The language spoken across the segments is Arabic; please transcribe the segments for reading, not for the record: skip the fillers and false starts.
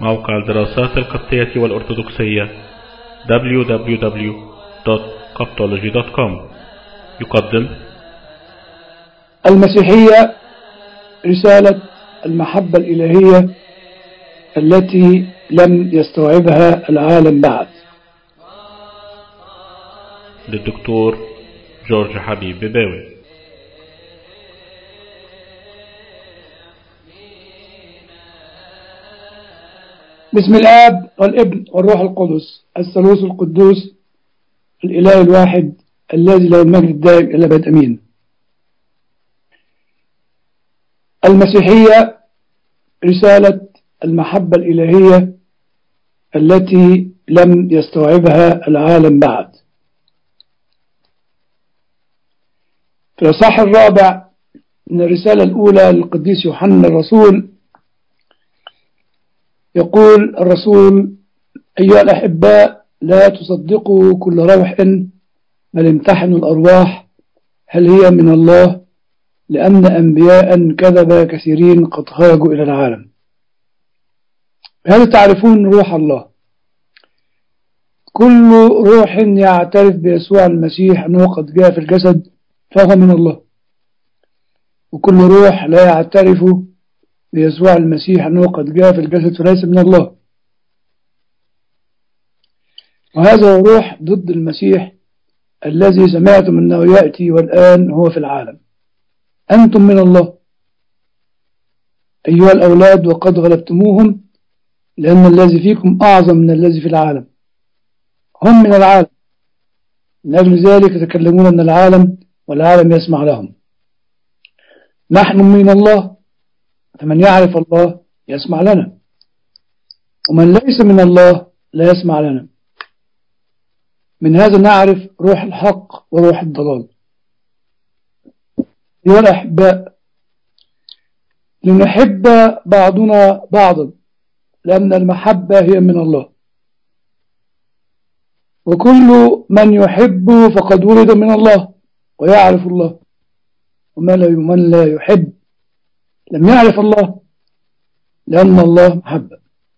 موقع الدراسات القبطية والأرثوذكسية www.coptology.com يقدم المسيحية رسالة المحبة الإلهية التي لم يستوعبها العالم بعد، للدكتور جورج حبيب بباوي. بسم الآب والابن والروح القدس الثالوث القدوس الإله الواحد الذي له المجد الدائم إلى أبد أمين. المسيحية رسالة المحبة الإلهية التي لم يستوعبها العالم بعد. في الإصحاح الرابع من الرسالة الأولى للقديس يوحنا الرسول يقول الرسول: أيها الأحباء، لا تصدقوا كل روح، بل امتحنوا الأرواح هل هي من الله، لأن أنبياء كذب كثيرين قد خرجوا إلى العالم. بهذا تعرفون روح الله. كل روح يعترف بيسوع المسيح أنه قد جاء في الجسد فهو من الله، وكل روح لا يعترف بيسوع المسيح أنه قد جاء في الجسد فليس من الله، وهذا هو روح ضد المسيح الذي سمعتم أنه يأتي والآن هو في العالم. أنتم من الله أيها الأولاد وقد غلبتموهم، لأن الذي فيكم أعظم من الذي في العالم. هم من العالم، من أجل ذلك يتكلمون من العالم والعالم يسمع لهم. نحن من الله، فمن يعرف الله يسمع لنا، ومن ليس من الله لا يسمع لنا. من هذا نعرف روح الحق وروح الضلال. أيها الأحباء، لنحب بعضنا بعضا، لأن المحبة هي من الله، وكل من يحب فقد ولد من الله ويعرف الله، ومن لا يحب لم يعرف الله، لأن الله محبة.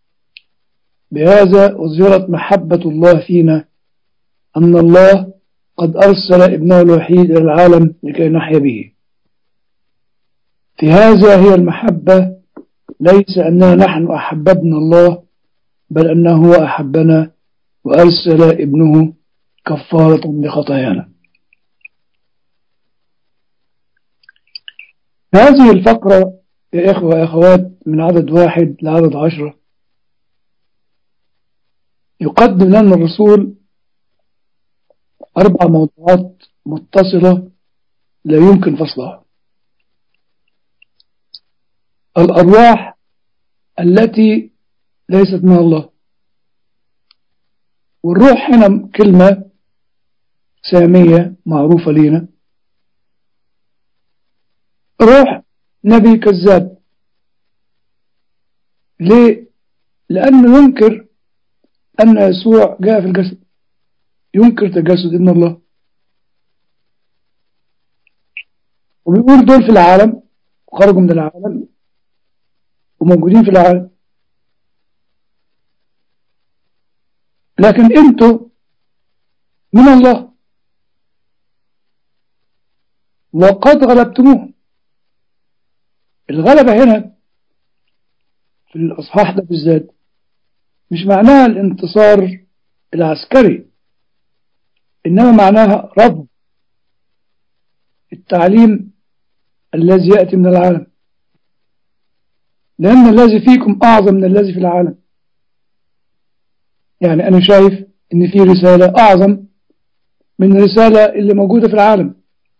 بهذا أظهرت محبة الله فينا، أن الله قد أرسل ابنه الوحيد إلى العالم لكي نحيا به. في هذا هي المحبة، ليس أننا نحن أحببنا الله، بل أنه هو أحبنا وأرسل ابنه كفارة لخطايانا. هذه الفقرة يا إخوة وأخوات من عدد 1 لعدد 10 يقدم لنا الرسول 4 موضوعات متصلة لا يمكن فصلها. الأرواح التي ليست من الله. والروح هنا كلمة سامية معروفة لنا. روح نبي كذاب. ليه؟ لأنه ينكر أن يسوع جاء في الجسد، ينكر تجسد ابن الله، وبيقول دول في العالم وخرجوا من العالم وموجودين في العالم، لكن انتوا من الله وقد غلبتموهم. الغلبة هنا في الأصحاح ده بالذات مش معناها الانتصار العسكري، إنما معناها رفض التعليم الذي يأتي من العالم، لأن الذي فيكم أعظم من الذي في العالم. يعني أنا شايف إن في رسالة أعظم من الرسالة اللي موجودة في العالم.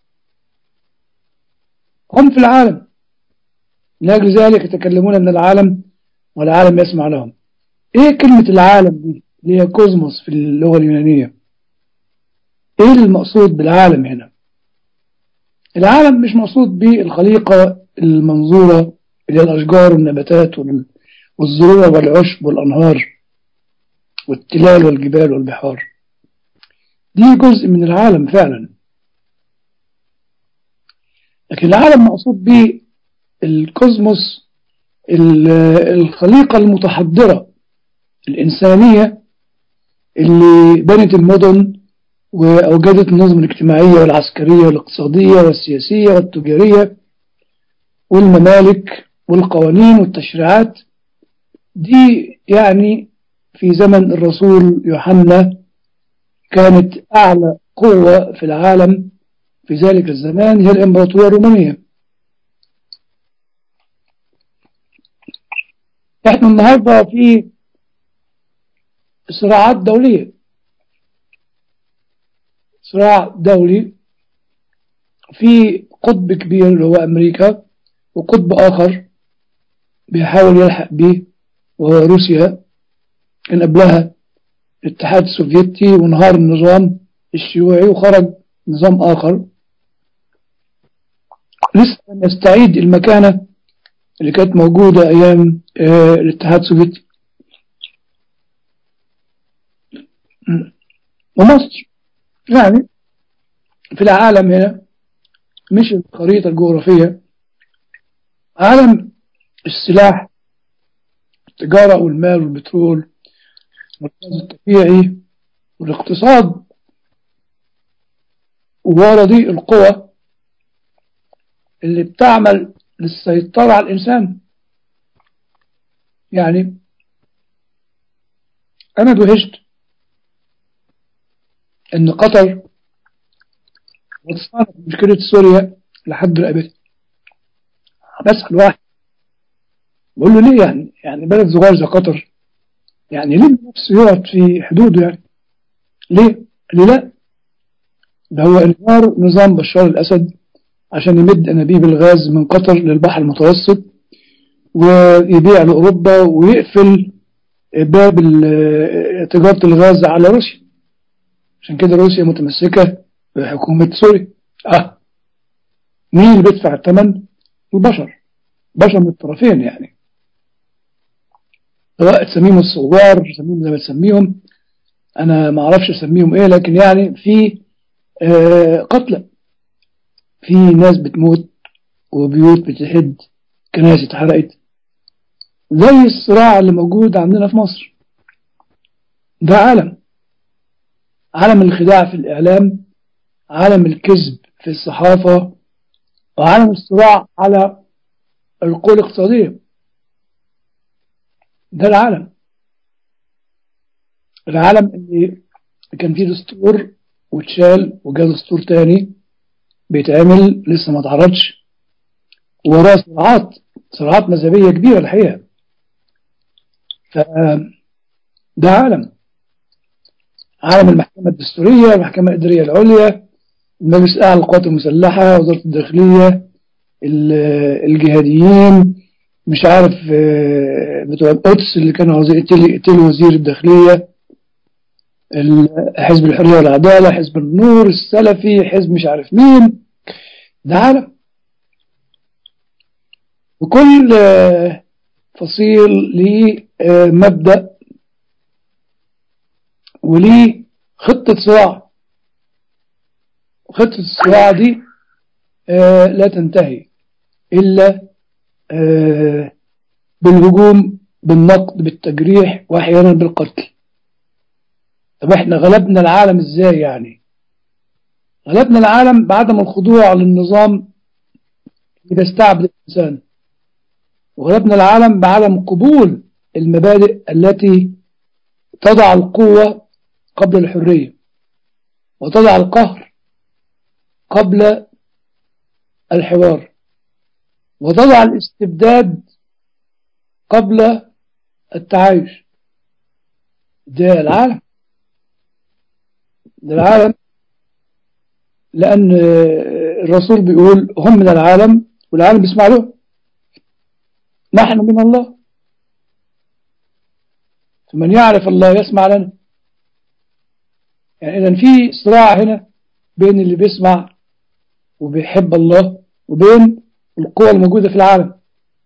هم في العالم، من أجل ذلك يتكلمون من العالم والعالم يسمع لهم. إيه كلمة العالم دي اللي هي كوزموس في اللغة اليونانية؟ إيه المقصود بالعالم هنا؟ العالم مش مقصود بالخليقة المنظورة اللي هي الأشجار والنباتات والزروع والعشب والأنهار والتلال والجبال والبحار. دي جزء من العالم فعلا، لكن العالم مقصود به الكوزموس، الخليقة المتحضرة الإنسانية اللي بنت المدن وأوجدت النظم الاجتماعية والعسكرية والاقتصادية والسياسية والتجارية والممالك والقوانين والتشريعات دي. يعني في زمن الرسول يوحنا كانت أعلى قوة في العالم في ذلك الزمان هي الإمبراطورية الرومانية. احنا النهاردة في صراعات دولية، صراع دولي في قطب كبير اللي هو أمريكا، وقطب آخر بيحاول يلحق به وهو روسيا. كان قبلها الاتحاد السوفيتي وانهار النظام الشيوعي وخرج نظام آخر لسه يستعيد المكانة اللي كانت موجودة أيام الاتحاد السوفيتي. ومصر يعني في العالم هنا مش الخريطة الجغرافية، عالم السلاح، التجارة والمال والبترول والغاز الطبيعي والاقتصاد، وورا دي القوى اللي بتعمل للسيطرة على الإنسان. يعني أنا دهشت إن قطر بتصنف مشكلة سوريا لحد رقبتها. بسأل واحد بقول له ليه؟ يعني بلد صغير زي قطر يعني ليه نفسه يقعد في حدوده؟ يعني ليه؟ قال لي لا، ده هو انهار نظام بشار الأسد عشان يمد أنابيب الغاز من قطر للبحر المتوسط ويبيع لأوروبا ويقفل باب تجارة الغاز على روسيا. عشان كده روسيا متمسكة بحكومة سوريا. مين اللي بيدفع الثمن؟ البشر، بشر من الطرفين. يعني سواء تسميهم الثوار تسميهم زي ما تسميهم، أنا ما أعرفش أسميهم إيه، لكن يعني في قتلى، في ناس بتموت وبيوت بتهد، كنائس اتحرقت، زي الصراع اللي موجود عندنا في مصر. ده عالم الخداع في الإعلام، عالم الكذب في الصحافة، وعالم الصراع على القوى الاقتصادية. ده العالم اللي كان فيه دستور واتشال وجاء دستور تاني بيتعمل لسه ما اتعرضش، وراه صراعات مذهبية كبيرة الحقيقة. فده عالم المحكمة الدستورية، المحكمة الإدارية العليا، المجلس الأعلى للقوات المسلحة، وزارة الداخلية، الجهاديين، مش عارف بتوع القدس اللي كانوا عاوزين يقتلوا وزير الداخلية، حزب الحرية والعدالة، حزب النور، السلفي، حزب مش عارف مين. ده عالم، وكل فصيل ليه مبدأ وليه خطة صراع. خطة الصراع دي لا تنتهي إلا بالهجوم، بالنقد، بالتجريح، وأحيانا بالقتل. طب احنا غلبنا العالم ازاي؟ يعني غلبنا العالم بعدم الخضوع للنظام اللي بيستعبد الإنسان، وغلبنا العالم بعدم قبول المبادئ التي تضع القوة قبل الحرية، وتضع القهر قبل الحوار، وتضع الاستبداد قبل التعايش. ده العالم لأن الرسول بيقول هم من العالم والعالم بيسمع له، نحن من الله، فمن يعرف الله يسمع لنا. يعني إذن في صراع هنا بين اللي بيسمع وبيحب الله وبين القوى الموجودة في العالم.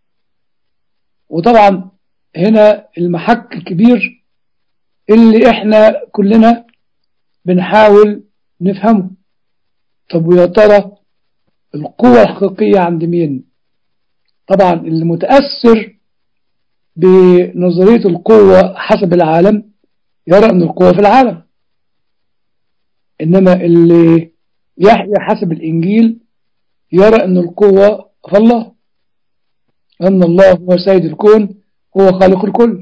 وطبعا هنا المحك الكبير اللي احنا كلنا بنحاول نفهمه. طب ويا ترى القوة الحقيقية عند مين؟ طبعا اللي متأثر بنظرية القوة حسب العالم يرى أن القوة في العالم، إنما اللي يحيى حسب الإنجيل يرى أن القوة في الله، أن الله هو سيد الكون، هو خالق الكل.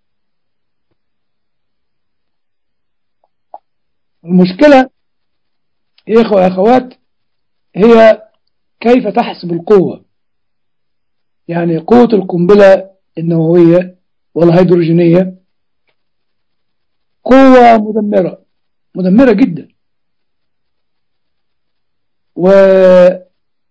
المشكلة يا إخوة يا أخوات هي كيف تحسب القوة. يعني قوة القنبلة النووية والهيدروجينية قوة مدمرة جدا، وتعتبر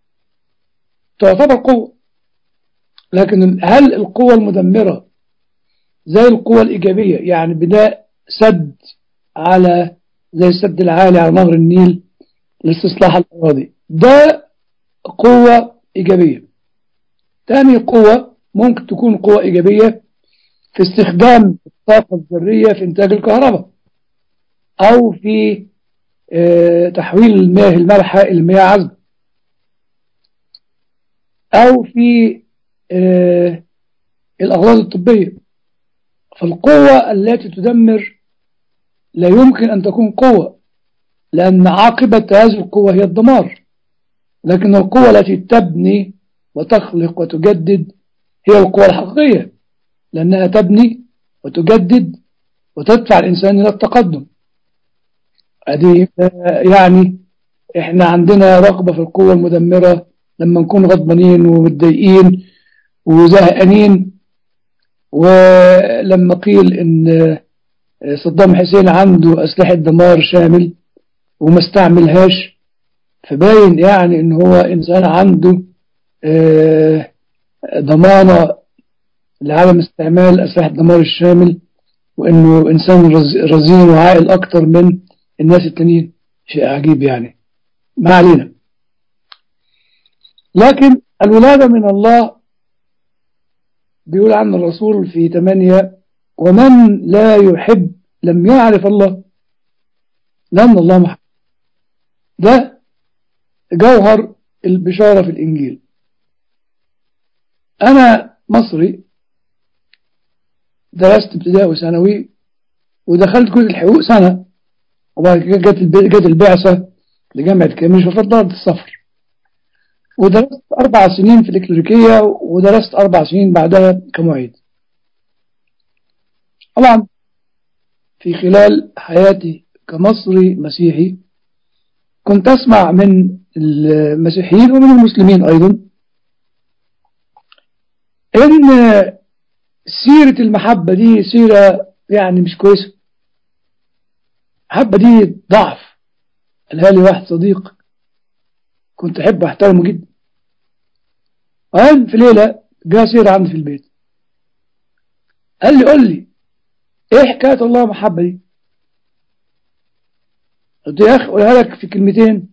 قوة، لكن هل القوة المدمرة زي القوة الإيجابية، يعني بناء سد على زي السد العالي على نهر النيل لاستصلاح الأراضي، ده قوة إيجابية. تاني قوة ممكن تكون قوة إيجابية في استخدام الطاقة الذرية في إنتاج الكهرباء، أو في تحويل المياه المالحة إلى مياه عذبة، أو في الأغراض الطبية. فالقوة التي تدمر لا يمكن أن تكون قوة، لأن عاقبة هذه القوة هي الدمار. لكن القوة التي تبني وتخلق وتجدد هي القوة الحقيقية، لأنها تبني وتجدد وتدفع الإنسان إلى التقدم. هذه يعني إحنا عندنا رغبة في القوة المدمرة لما نكون غضبانين ومتضايقين وزهقانين، ولما قيل إن صدام حسين عنده أسلحة دمار شامل وما استعملهاش، فباين يعني إن هو إنسان عنده ضمانة لعدم استعمال أسلحة الدمار الشامل، وإنه إنسان رزين وعاقل أكتر من الناس التانيين. شيء عجيب يعني، ما علينا. لكن الولادة من الله بيقول عن الرسول في 8: ومن لا يحب لم يعرف الله، لأن الله محب. ده جوهر البشارة في الإنجيل. أنا مصري، درست ابتدائي وثانوي، ودخلت كلية الحقوق سنة، وبعد كده جت البعثة لجامعة كاميش وفضلت السفر، ودرست 4 سنين في الإكليريكية، ودرست 4 سنين بعدها كمعيد. طبعا في خلال حياتي كمصري مسيحي كنت أسمع من المسيحيين ومن المسلمين أيضا إن سيرة المحبة دي سيرة يعني مش كويسة. المحبة دي ضعف. قالها لي واحد صديق كنت أحب أحترمه جدا. في ليلة جاء سيرة عندي في البيت، قال لي قول لي إيه حكاية الله محبة دي؟ قلت يا أخي أقولها لك في كلمتين.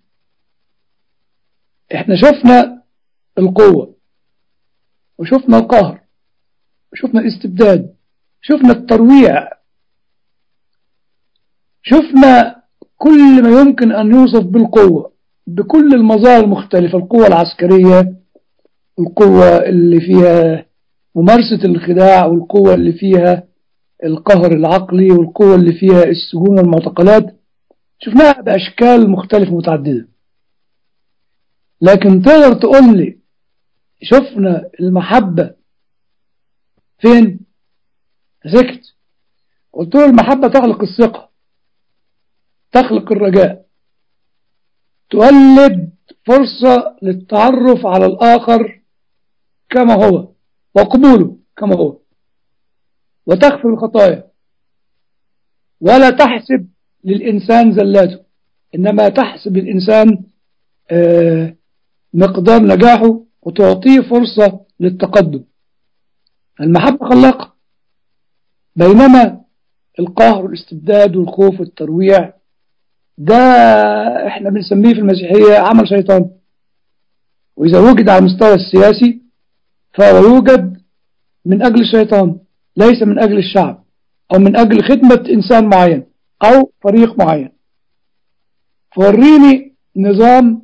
إحنا شفنا القوة، وشفنا القهر، وشفنا الاستبداد، شفنا الترويع، شفنا كل ما يمكن أن يوصف بالقوة بكل المظاهر المختلفة. القوة العسكرية، القوة اللي فيها ممارسة الخداع، والقوة اللي فيها القهر العقلي، والقوة اللي فيها السجون والمعتقلات، شفناها بأشكال مختلفة متعددة. لكن تقدر تقول لي شفنا المحبة فين؟ سكت. قلت له المحبة تخلق الثقة، تخلق الرجاء، تولد فرصة للتعرف على الآخر كما هو وقبوله كما هو، وتغفر الخطايا، ولا تحسب للإنسان زلاته، إنما تحسب الإنسان مقدار نجاحه وتعطيه فرصة للتقدم. المحبة خلاقة، بينما القهر والاستبداد والخوف والترويع ده احنا بنسميه في المسيحية عمل شيطان. وإذا وجد على المستوى السياسي فهو يوجد من أجل الشيطان، ليس من أجل الشعب أو من أجل خدمة إنسان معين أو فريق معين. فوريني نظام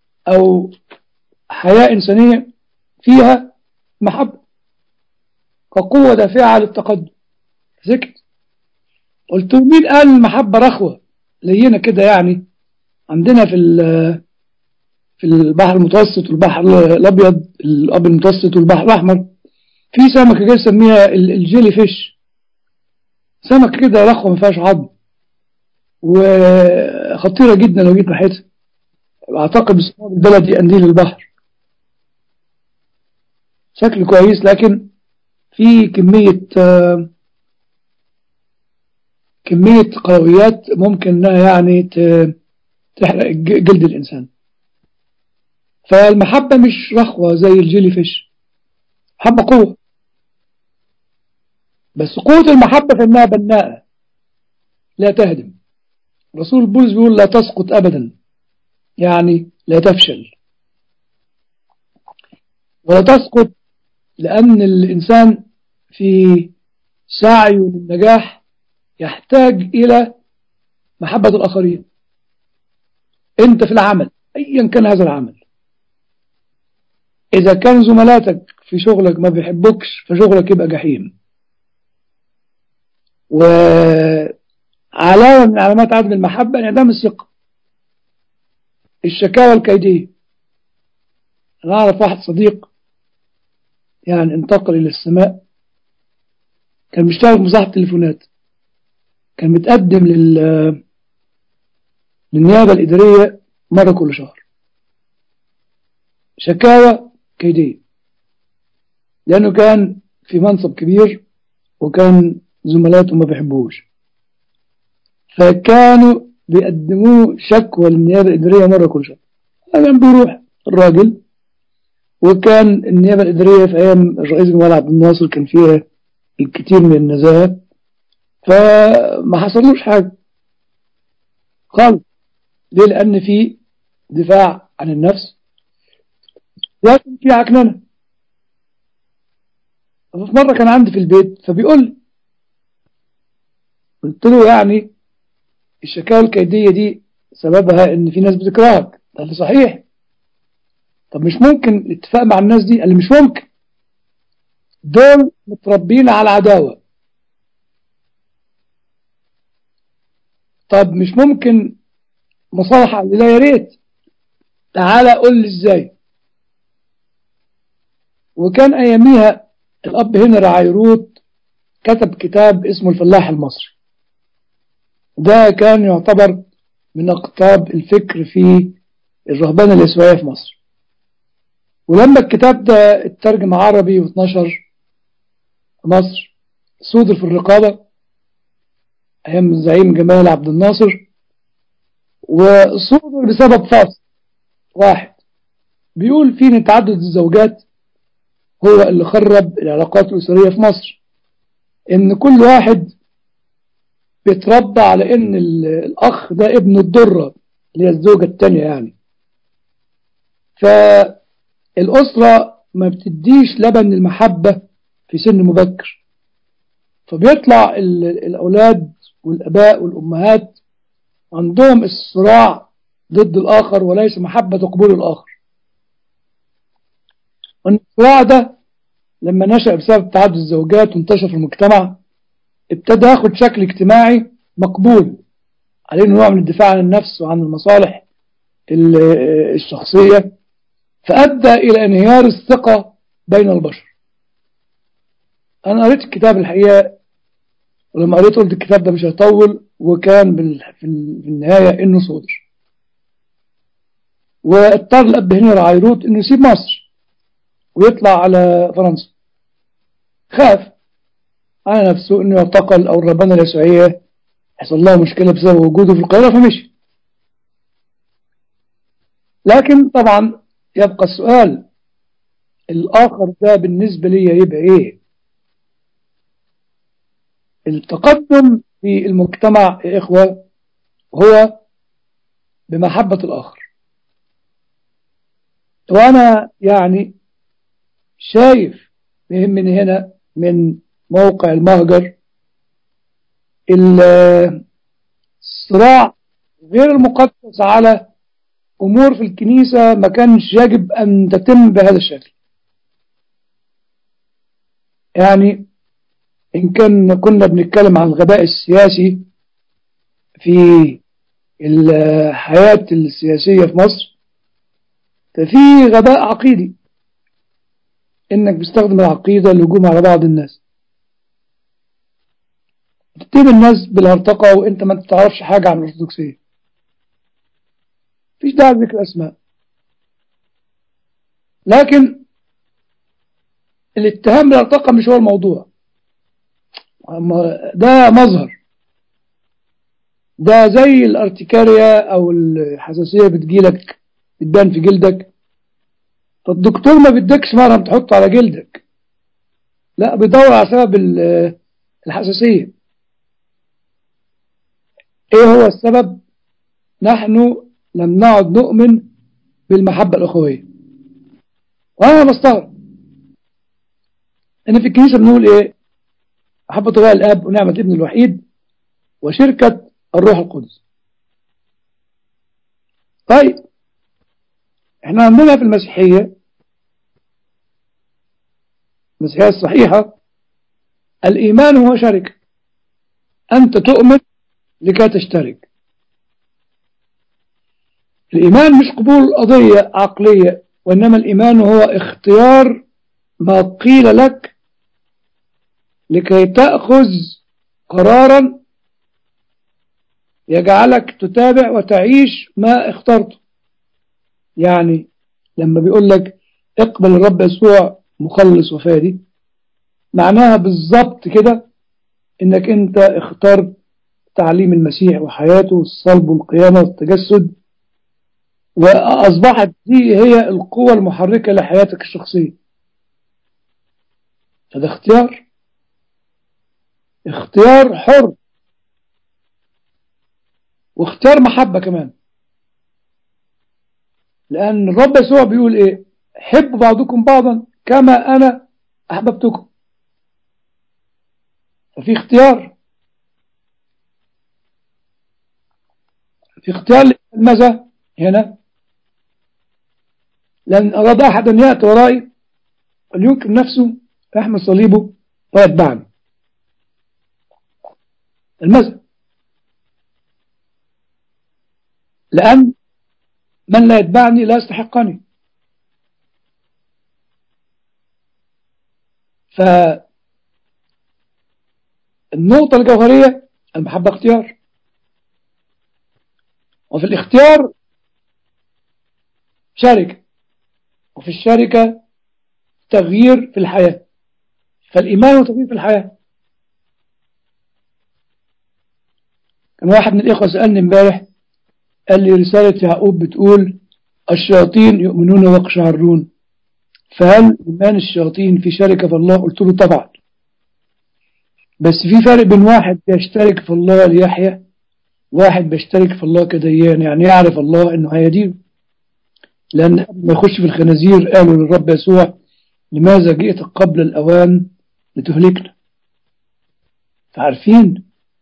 أو حياة إنسانية فيها محبة. كقوة دافعة للتقدم. سكت. قلت له مين قال المحبة رخوة لينا كده يعني؟ عندنا في البحر المتوسط والبحر الأبيض، الأبيض المتوسط والبحر الأحمر، في سمكة كده نسميها الجيلي فيش، سمكة كده رخوة ما فيهاش عظم وخطيرة جدا لو جيت ناحيتها. أعتقد باسمها البلدي قنديل البحر، شكل كويس لكن في كمية قلويات ممكن انها يعني تحرق جلد الإنسان. فالمحبة مش رخوة زي الجيلي فيش، محبة قوة، بس قوة المحبة في انها بناءة لا تهدم. رسول بولس بيقول لا تسقط أبدا، يعني لا تفشل ولا تسقط، لأن الإنسان في سعيه للنجاح يحتاج إلى محبة الآخرين. أنت في العمل أيا كان هذا العمل، إذا كان زملاتك في شغلك ما بيحبوكش فشغلك يبقى جحيم. وعلامة من علامات عدم المحبة انعدام الثقة، الشكاوى الكيدية. أنا أعرف واحد صديق يعني انتقل إلى السماء، كان بيشتغل في مصلحة تليفونات، كان متقدم للنيابة الإدارية مرة كل شهر، شكاوى كيدية، لأنه كان في منصب كبير وكان زملاته ما بيحبوش، فكانوا بيقدموه شكوى للنيابة الإدارية مرة كل شهر. كان بيروح الراجل، وكان النيابة الإدارية في أيام الرئيس جمال عبد الناصر كان فيها الكثير من النزاهة، فما حصلوش حاجة خالص. ليه؟ لأن في دفاع عن النفس لكن في عكننة. في مرة كان عندي في البيت فبيقول، قلت له يعني الشكاوى الكيدية دي سببها ان في ناس بتكرهك. قال لي صحيح، طب مش ممكن الاتفاق مع الناس دي؟ قال لي مش ممكن، دول متربين على العداوة. طب مش ممكن مصالحة؟ قال لي لا يا ريت، تعالى قول لي ازاي. وكان اياميها الاب هنري عيروت كتب كتاب اسمه الفلاح المصري، ده كان يعتبر من اقطاب الفكر في الرهبنة اليسوعية في مصر. ولما الكتاب ده اترجم عربي واتنشر في مصر، صودر في الرقابة أيام الزعيم جمال عبد الناصر، وصودر بسبب فاصل واحد بيقول فيه إن تعدد الزوجات هو اللي خرب العلاقات الأسرية في مصر، إن كل واحد بيتربى على إن الأخ ده ابن الضرة اللي هي الزوجة التانية يعني، فالأسرة ما بتديش لبن المحبة في سن مبكر، فبيطلع الأولاد والأباء والأمهات عندهم الصراع ضد الآخر وليس محبة قبول الآخر. والصراع ده لما نشأ بسبب تعدد الزوجات وانتشر في المجتمع ابتدى ياخد شكل اجتماعي مقبول عليه، نوع من الدفاع عن النفس وعن المصالح الشخصية، فأدى إلى انهيار الثقة بين البشر. أنا قريت الكتاب الحقيقة، ولما قريت قلت الكتاب ده مش هيطول، وكان في النهاية إنه صدر. واضطر الأب هنري عيروت إنه يسيب مصر ويطلع على فرنسا، خاف على نفسه إنه يعتقل أو الرهبنة اليسوعية حصل لها مشكلة بسبب وجوده في القاهرة فمشي. لكن طبعا يبقى السؤال، الآخر ده بالنسبة لي يبقى إيه؟ التقدم في المجتمع يا إخوة هو بمحبة الآخر. وأنا يعني شايف من هنا من موقع المهجر الصراع غير المقدس على أمور في الكنيسة ما كانش يجب أن تتم بهذا الشكل. يعني إن كنا بنتكلم عن الغباء السياسي في الحياة السياسية في مصر، ففي غباء عقيدي، إنك بتستخدم العقيدة للهجوم على بعض الناس، تتهم الناس بالهرطقة وإنت ما تعرفش حاجة عن الأرثوذكسية. مفيش داعي لذكر أسماء، لكن الاتهام بالهرطقة مش هو الموضوع، ده مظهر، ده زي الارتكاريا أو الحساسية بتجيلك بتبان في جلدك، فالدكتور ما بيدكش مرهم تحطه على جلدك، لا، بيدور على سبب الحساسية. ايه هو السبب؟ نحن لم نعد نؤمن بالمحبة الأخوية. وأنا بستغرب إن في الكنيسة بنقول إيه؟ محبة الله الآب ونعمة الابن الوحيد وشركة الروح القدس. طيب إحنا عندنا في المسيحية الصحيحة الإيمان هو شركة، أنت تؤمن لكي تشترك. الإيمان مش قبول قضية عقلية، وإنما الإيمان هو اختيار ما قيل لك لكي تأخذ قرارا يجعلك تتابع وتعيش ما اخترته. يعني لما بيقول لك اقبل الرب يسوع مخلص وفادي، معناها بالظبط كده انك انت اخترت تعليم المسيح وحياته والصلب والقيامة والتجسد، وأصبحت دي هي القوة المحركة لحياتك الشخصية. هذا اختيار حر، واختيار محبة كمان، لأن الرب يسوع بيقول إيه؟ حبوا بعضكم بعضا كما أنا أحببتكم. ففي اختيار، لماذا هنا؟ لأن أراد أحد أن يأتي ورائي فلينكر نفسه يحمل صليبه ويتبعني. المذهب، لأن من لا يتبعني لا يستحقني. فالنقطة الجوهرية المحبة اختيار، وفي الاختيار شركة، وفي الشركة تغيير في الحياة. فالإيمان هو تغيير في الحياة. كان واحد من الإخوة سألني امبارح، قال لي رسالة يعقوب بتقول الشياطين يؤمنون ويقشعرون، فهل إيمان الشياطين في شركة في الله؟ قلت له طبعا، بس في فرق بين واحد بيشترك في الله ليحيى، واحد بيشترك في الله كديان، يعني يعرف الله انه هيدينه. لأن قبل ما يخش في الخنازير قالوا للرب يسوع لماذا جئت قبل الأوان لتهلكنا؟ فعارفين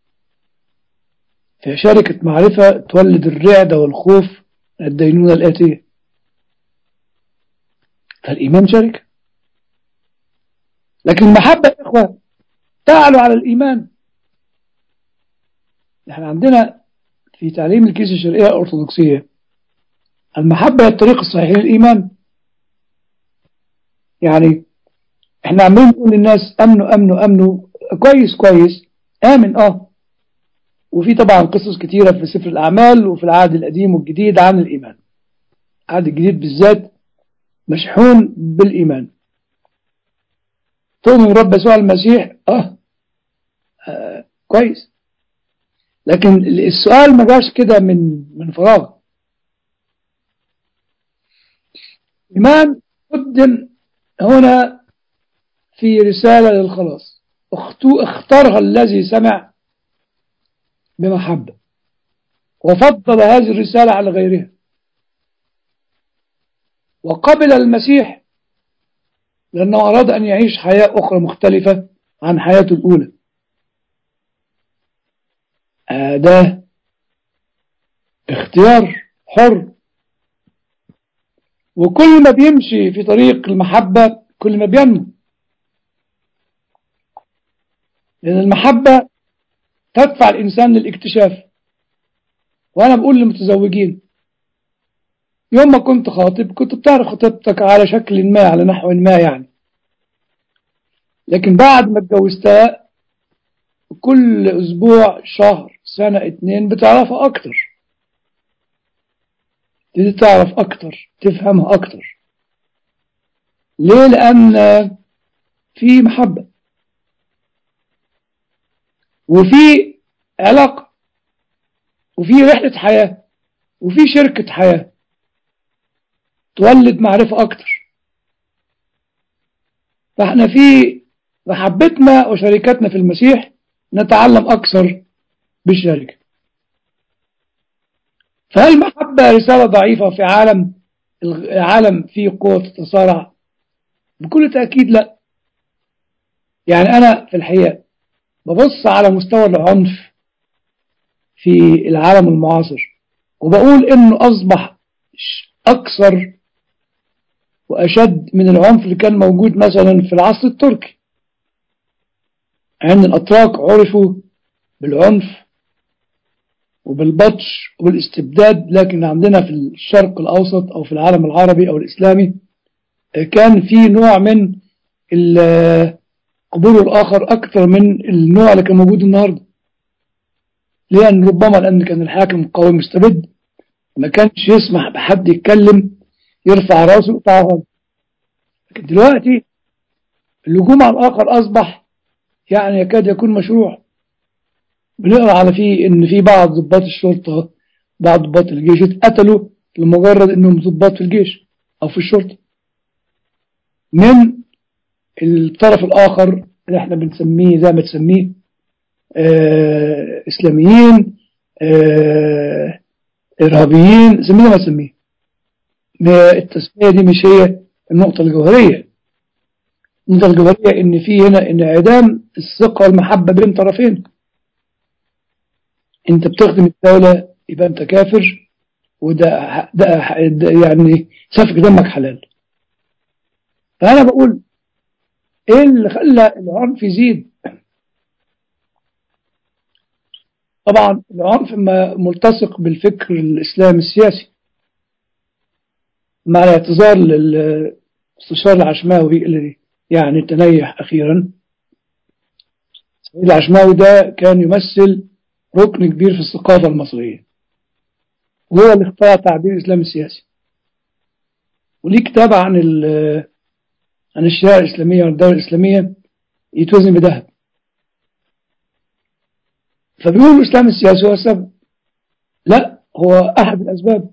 في شركة معرفة تولد الرعدة والخوف من الدينونة الآتية. فالإيمان شركة، لكن المحبة يا إخوة تعلو على الإيمان. نحن عندنا في تعليم الكنيسة الشرقية الأرثوذكسية المحبة هي الطريق الصحيح للإيمان. يعني احنا عمالين نقول للناس امنوا امنوا امنوا، كويس كويس، امن وفي طبعا قصص كتيرة في سفر الأعمال وفي العهد القديم والجديد عن الإيمان. العهد الجديد بالذات مشحون بالإيمان. تؤمن رب يسوع المسيح كويس، لكن السؤال ما جاش كده من فراغ. إيمان قدم هنا في رسالة للخلاص، اختارها الذي سمع بمحبة وفضل هذه الرسالة على غيرها، وقبل المسيح لأنه أراد أن يعيش حياة أخرى مختلفة عن حياته الأولى. ده اختيار حر، وكل ما بيمشي في طريق المحبة كل ما بينمو. لأن المحبة تدفع الإنسان للاكتشاف. وأنا بقول للمتزوجين، يوم ما كنت خاطب كنت بتعرف خطيبتك على شكل ما، على نحو ما يعني، لكن بعد ما اتجوزتها كل أسبوع، شهر، سنة، 2 بتعرفها أكتر، تبتدي تعرف أكتر، تفهمها أكتر. ليه؟ لأن في محبة وفي علاقة وفي رحلة حياة وفي شركة حياة تولد معرفة أكتر. فاحنا في محبتنا وشركتنا في المسيح نتعلم أكثر بالشركة. فهل المحبة رسالة ضعيفة في عالم فيه قوة تتصارع؟ بكل تأكيد لا. يعني أنا في الحقيقة ببص على مستوى العنف في العالم المعاصر وبقول إنه أصبح أكثر وأشد من العنف اللي كان موجود مثلا في العصر التركي، عند الأتراك عرفوا بالعنف وبالبطش وبالاستبداد، لكن عندنا في الشرق الأوسط أو في العالم العربي أو الإسلامي كان في نوع من قبول الآخر أكثر من النوع اللي كان موجود النهاردة. لأن ربما لأن كان الحاكم قوي مستبد، ما كانش يسمح بحد يتكلم، يرفع راسه ويقطعه. لكن دلوقتي الهجوم على الآخر أصبح يعني يكاد يكون مشروع. بنقرأ على فيه إن في بعض ضباط الشرطة، بعض ضباط الجيش اتقتلوا لمجرد إنهم ضباط في الجيش أو في الشرطة من الطرف الآخر اللي احنا بنسميه زي ما تسميه إسلاميين، إرهابيين، سميه ما تسميه. التسمية دي مش هي النقطة الجوهرية. النقطة الجوهرية إن في هنا انعدام الثقة والمحبة بين طرفين. أنت بتخدم الدولة يبقى أنت كافر، وده يعني سفك دمك حلال. فأنا بقول إيه اللي خلى العنف يزيد؟ طبعا العنف ملتصق بالفكر الإسلامي السياسي، مع الاعتذار للمستشار العشماوي اللي يعني تنيح أخيرا. العشماوي ده كان يمثل ركن كبير في الثقافة المصرية، وهو اللي اخترع تعبير الإسلام السياسي، وليه كتاب عن الشريعة الإسلامية والدولة الإسلامية يتوزن بذهب. فبيقول الإسلام السياسي هو السبب. لا، هو أحد الأسباب.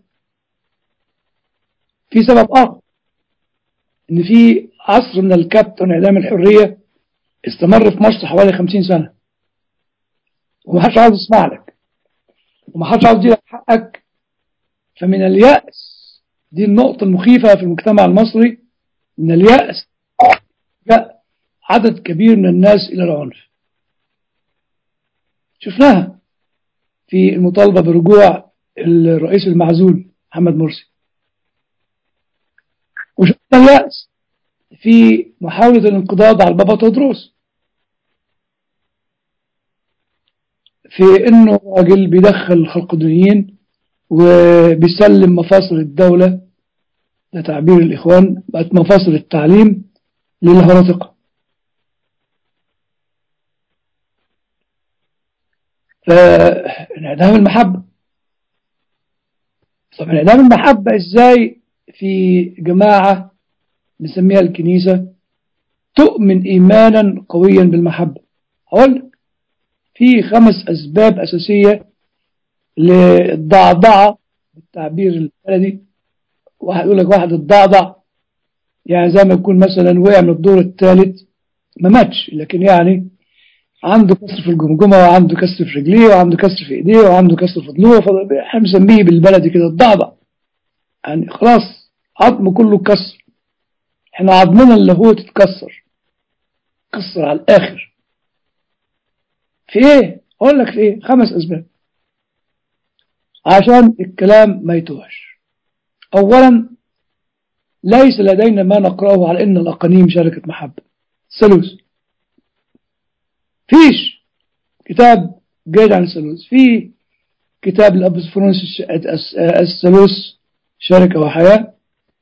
في سبب آخر، إن في عصر من الكبت وانعدام الحرية استمر في مصر حوالي 50 سنة، ومحدش عاوز يسمع لك، ومحدش عاوز يديلك حقك. فمن اليأس، دي النقطة المخيفة في المجتمع المصري، من اليأس جاء عدد كبير من الناس إلى العنف. شفناها في المطالبة برجوع الرئيس المعزول محمد مرسي، وشفنا اليأس في محاولة الانقضاض على البابا تودروس، في انه راجل بيدخل الخلقدونيين وبيسلم مفاصل الدولة، ده تعبير الإخوان، بقت مفاصل التعليم للهرطقة. فانعدام المحبة. طب انعدام المحبة ازاي في جماعة نسميها الكنيسة تؤمن إيمانا قويا بالمحبة؟ هقول في 5 أسباب أساسية للضعضعة بالتعبير البلدي. واحد يقول لك واحد الضعضع، يعني زي ما يكون مثلا وقع من الدور الثالث، ما ماتش لكن يعني عنده كسر في الجمجمة، وعنده كسر في رجليه، وعنده كسر في ايديه، وعنده كسر في ضلوعه. فاحنا بنسميه بالبلدي كده الضعضع، يعني خلاص عظمه كله اتكسر. احنا عظمنا اللي هو تتكسر، كسر على الآخر. في ايه؟ اقول لك في ايه. 5 أسباب عشان الكلام ما يتوهش. اولا، ليس لدينا ما نقرأه على ان الأقانيم شركة محبة. ثالث، فيش كتاب جيد عن الثالوث. في كتاب الأب سفرونس الثالوث شركة وحياة،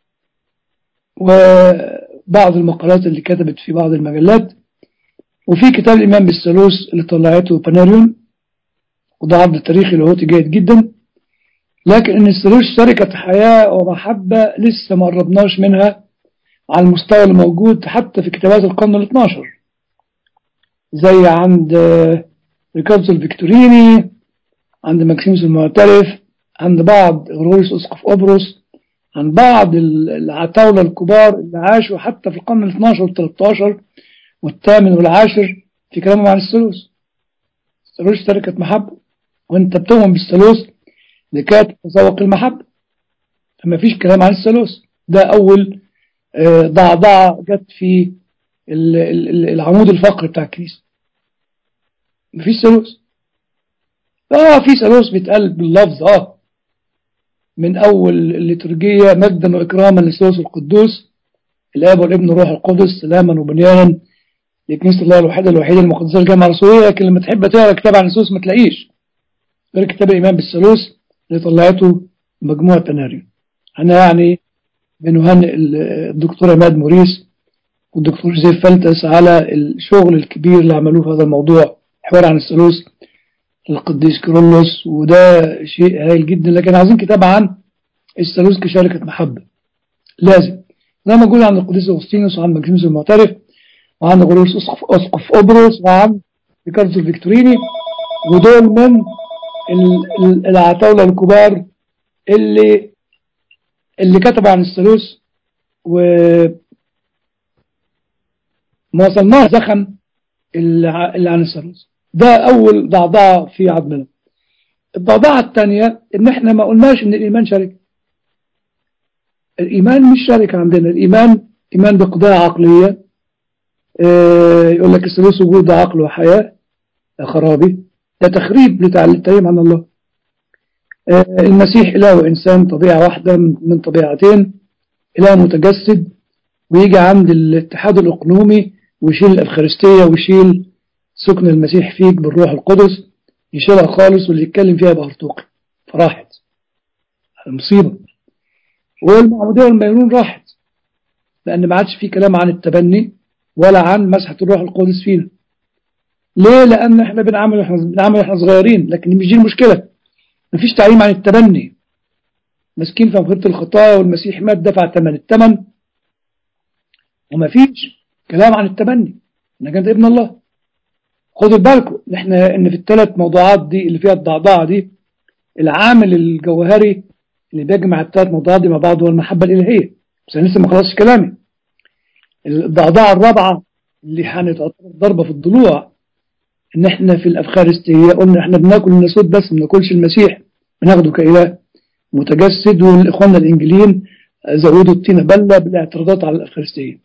وبعض المقالات اللي كتبت في بعض المجلات، وفي كتاب الإيمان بالثالوث اللي طلعته باناريون، وده عرض تاريخي لاهوتي جيد جدا. لكن ان الثالوث شركة حياة ومحبة لسه ما قربناش منها على المستوى الموجود حتى في كتابات القرن ال12، زي عند ريكاردو الفيكتوريني، عند ماكسيموس المعترف، عند بعض غرغوريوس اسقف قبرص، عن بعض العتاولة الكبار اللي عاشوا حتى في القرن ال12 وال13 والثامن والعاشر في كلامهم عن الثالوث. الثالوث شركة محبة، وانت بتؤمن بالثالوث لكي تتذوق المحبة، فما فيش كلام عن الثالوث. ده أول ضعضعة جت في العمود الفقري بتاع الكنيسة. ما فيش ثالوث. في ثالوث بيتقال باللفظ من أول الليتورجية: مجدا وإكراما للثالوث القدوس الآب والابن والروح القدس، سلاما وبنيانا لكنيسة الله الوحيدة المقدسة الجامعة الرسولية. لكن لما تحب تقرا كتاب عن الثالوث ما تلاقيش غير كتاب الإيمان بالثالوث اللي طلعته مجموعة باناريون. أنا يعني بنهنئ الدكتور عماد موريس والدكتور جوزيف فلتس على الشغل الكبير اللي عملوه في هذا الموضوع، حوار عن الثالوث القديس كيرلس، وده شيء هايل جدا. لكن عايزين كتاب عن الثالوث كشركة محبة، لازم زي ما قلنا عن القديس أغسطينوس وعن ماكسيموس المعترف وعن غرغوريوس اسقف قبرص وعن ريكاردو الفيكتوريني، ودول من العتاولة الكبار اللي كتبوا عن الثالوث، وما وصلناش زخم اللي عن الثالوث. ده أول ضعضعة في عظمنا. الضعضعة الثانية إن إحنا ما قلناش إن الإيمان شركة. الإيمان مش شركة عندنا. الإيمان إيمان بقضايا عقلية. يقول لك الثالوث وجود عقل وحياة، خرابي، ده تخريب للتعليم عن الله. المسيح إله وإنسان، طبيعة واحدة من طبيعتين، إله متجسد، ويجي عند الاتحاد الأقنومي ويشيل الأفخارستية ويشيل سكن المسيح فيك بالروح القدس، يشيلها خالص، واللي يتكلم فيها بأرطوقي، فراحت المصيبة. والمعمودية والميرون راحت، لأن ما عادش فيه كلام عن التبني ولا عن مسحة الروح القدس فينا. ليه؟ لأن احنا بنعمل احنا صغيرين، لكن مش دي المشكلة. مفيش تعليم عن التبني. مسكين في مغفرة الخطايا، والمسيح مات دفع ثمن الثمن، ومفيش كلام عن التبني انك انت ابن الله. خدوا بالكم ان في الثلاث موضوعات دي اللي فيها الضعضعة دي، العامل الجوهري اللي بيجمع الثلاث موضوعات دي مع بعض هو المحبة الإلهية. بس انا لسه ما خلصتش كلامي. الضعضعة الرابعة اللي هنتعتبر ضربة في الضلوع، ان احنا في الافخارستية قلنا احنا بناكل الناسوت بس، ما بناكلش المسيح، بناخده كإله متجسد. والاخوان الانجيليين زودوا الطينة بلة بالاعتراضات على الافخارستية.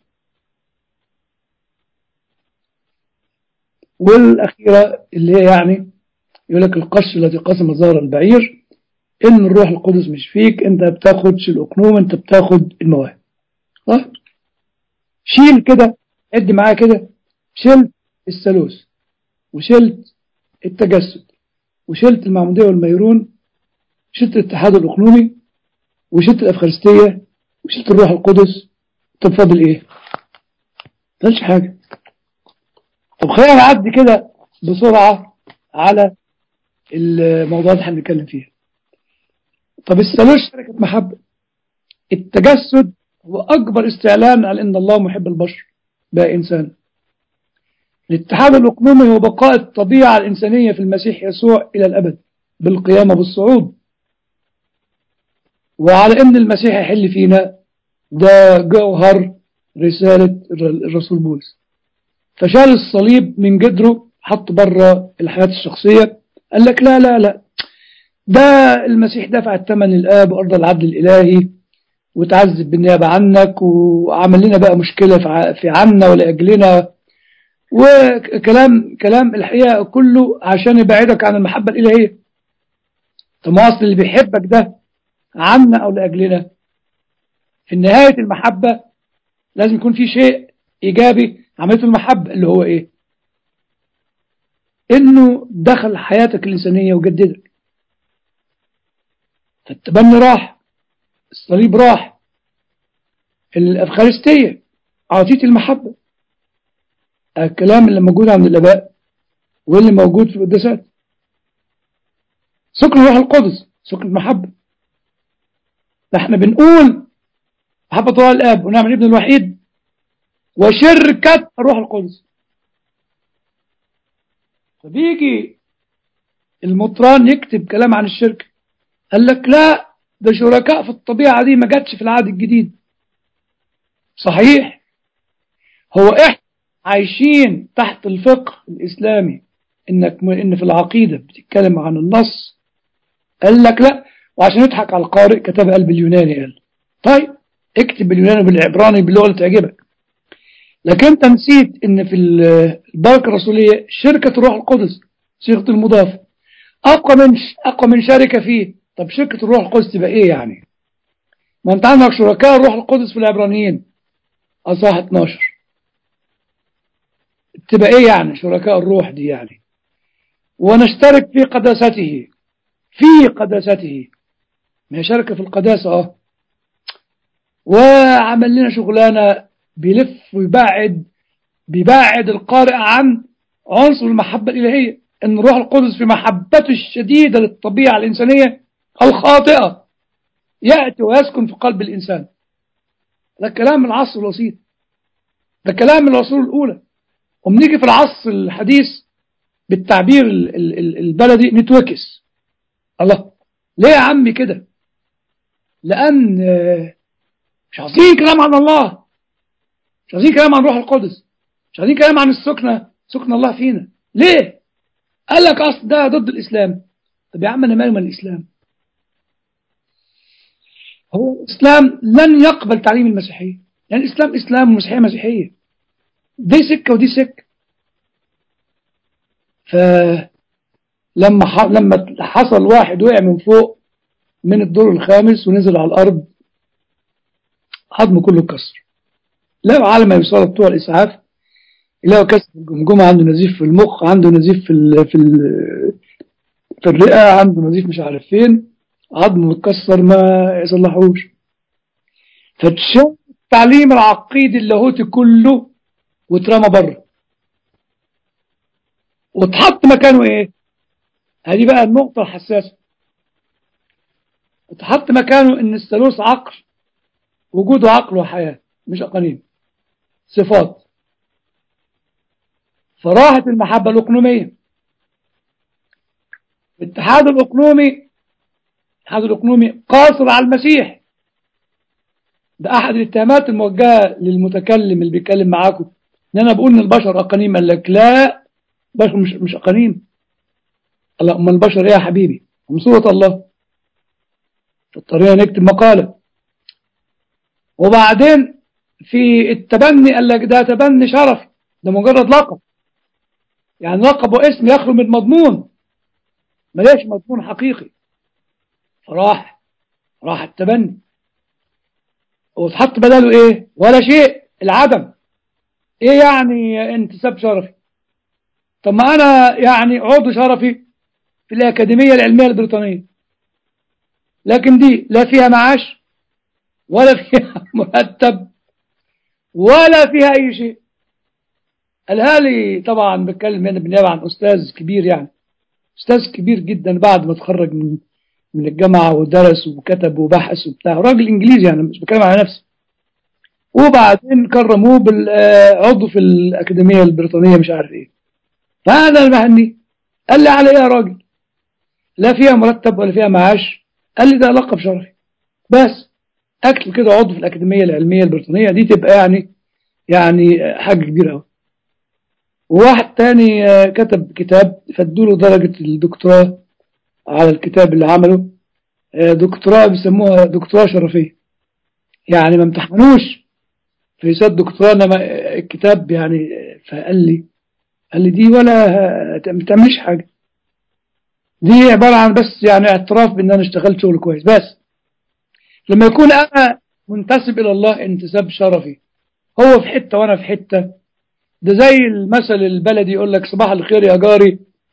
والاخيرة اللي هي يعني يقول لك القش الذي قسم ظهر البعير، ان الروح القدس مش فيك، انت بتاخدش الاقنوم، انت بتاخد المواهب. صح؟ شيل كده، ادي معايا كده، شلت الثالوث وشلت التجسد وشلت المعمودية والميرون، شلت الاتحاد الأقنومي وشلت الأفخارستية وشلت الروح القدس، طب فاضل ايه؟ مفيش حاجة. طب خلينا نعدي كده بسرعة على الموضوعات اللي هنتكلم فيها. طب الثالوث شركة محبة. التجسد هو أكبر استعلان على أن الله محب البشر بقى إنسان. الاتحاد الأقنومي هو بقاء الطبيعة الإنسانية في المسيح يسوع إلى الأبد بالقيامة بالصعود، وعلى أن المسيح يحل فينا، ده جوهر رسالة الرسول بولس. فشال الصليب من جدره، حط بره الحياة الشخصية، قال لك لا لا لا، ده المسيح دفع الثمن الآب وأرضى العدل الإلهي وتعذب بالنيابة عنك، وعمل لنا بقى مشكلة في عنا ولأجلنا، وكلام الحقيقة كله عشان يبعدك عن المحبة الإلهية. طب ما أصل اللي بيحبك ده عنا أو لأجلنا، في نهاية المحبة لازم يكون في شيء إيجابي عملته المحبة، اللي هو إيه؟ إنه دخل حياتك الإنسانية وجددك. فالتبني راح، الصليب راح، الأفخارستية، عطية المحبة، الكلام اللي موجود عند الآباء واللي موجود في القداسات، سكن الروح القدس، سكن المحبة. فاحنا بنقول محبة الله الآب ونعم الابن الوحيد وشركة الروح القدس. فبيجي المطران يكتب كلام عن الشركة، قال لك لا، ده شركاء في الطبيعة دي ما جاتش في العهد الجديد. صحيح، هو احنا عايشين تحت الفقه الإسلامي إن في العقيدة بتتكلم عن النص. قال لك لا، وعشان يضحك على القارئ كتب قلب اليوناني. قال طيب اكتب باليوناني وبالعبراني باللغة اللي تعجبك، لكن انت نسيت ان في البركة الرسولية شركة الروح القدس صيغة المضاف اقوى من شركة فيه. طب شركة الروح القدس تبقى ايه يعني؟ ما انت عندك شركاء الروح القدس في العبرانيين اصحاح 12، تبقى ايه يعني شركاء الروح دي يعني؟ ونشترك في قداسته، في قداسته، ما هي شركة في القداسة. وعمل لنا شغلانة بيلف ويبعد، بيبعد القارئ عن عنصر المحبة الإلهية، أن الروح القدس في محبته الشديدة للطبيعة الإنسانية الخاطئة يأتي ويسكن في قلب الإنسان. ده كلام من العصر الوسيط، ده كلام من العصور الأولى. ومنيجي في العصر الحديث بالتعبير البلدي نتوكس. الله، ليه يا عمي كده؟ لأن مش عايزين كلام عن الله، مش عايزين كلام عن روح القدس، مش عايزين كلام عن السكنة، سكن الله فينا. ليه؟ قال لك أصل ده ضد الإسلام. طب يا عم أنا مالي من الإسلام؟ هو الإسلام لن يقبل تعليم المسيحية، يعني الإسلام إسلام والمسيحية مسيحية، دي سكة ودي سكة. فلما حصل واحد وقع من فوق من الدور الخامس ونزل على الأرض، عظمه كله اتكسر. لقوا على ما يوصل بتوع الإسعاف، يلاقوا كسر الجمجمة، عنده نزيف في المخ، عنده نزيف في الرئة، عنده نزيف مش عارف فين، عظمه متكسر ما يصلحوش. فتشوف التعليم العقيدي اللاهوتي كله واترمى بره، واتحط مكانه ايه؟ هذه بقى النقطة الحساسة. اتحط مكانه ان الثالوث عقل، وجوده عقل وحياة مش أقانيم، صفات. فراحت المحبة الأقنومية. الاتحاد الأقنومي قاصر على المسيح. ده أحد الاتهامات الموجهة للمتكلم اللي بيتكلم معاكم، إن أنا بقول إن البشر أقانيم. قال لك لا، بشر مش أقانيم. الله، أما البشر إيه يا حبيبي؟ هم صورة الله. في الطريقة نكتب مقالة. وبعدين في التبني قال لك ده تبني شرفي، ده مجرد لقب، يعني لقب واسم يخلو من مضمون، ملاش مضمون حقيقي. فراح التبني، وتحط بداله ايه؟ ولا شيء، العدم. ايه يعني انتساب شرفي؟ طب ما انا يعني عضو شرفي في الأكاديمية العلمية البريطانية، لكن دي لا فيها معاش ولا فيها مرتب ولا فيها اي شيء. قالها لي طبعا، بتكلم هنا بالنيابة عن استاذ كبير، يعني استاذ كبير جدا بعد ما اتخرج من الجامعة ودرس وكتب وبحث وبتاع، راجل انجليزي، يعني مش بتكلم على نفسي. وبعدين كرموه بالعضو في الأكاديمية البريطانية مش عارف ايه. فأنا المهني قال لي على ايه يا راجل؟ لا فيها مرتب ولا فيها معاش. قال لي ده لقب شرفي بس، اكتب كده عضو في الأكاديمية العلمية البريطانية، دي تبقى يعني حاجة كبيرة قوي. وواحد تاني كتب كتاب فادوله درجة الدكتوراه على الكتاب اللي عمله، دكتوراه بيسموها دكتوراه شرفية، يعني ما امتحنوش في رسالة دكتوراه، انما الكتاب يعني. قال لي دي ولا ما تعملش حاجة، دي عبارة عن بس يعني اعتراف بان انا اشتغلت شغل كويس. بس لما يكون انا منتسب الى الله انتساب شرفي، هو في حتة وانا في حتة، ده زي المثل البلدي يقول لك صباح الخير يا جاري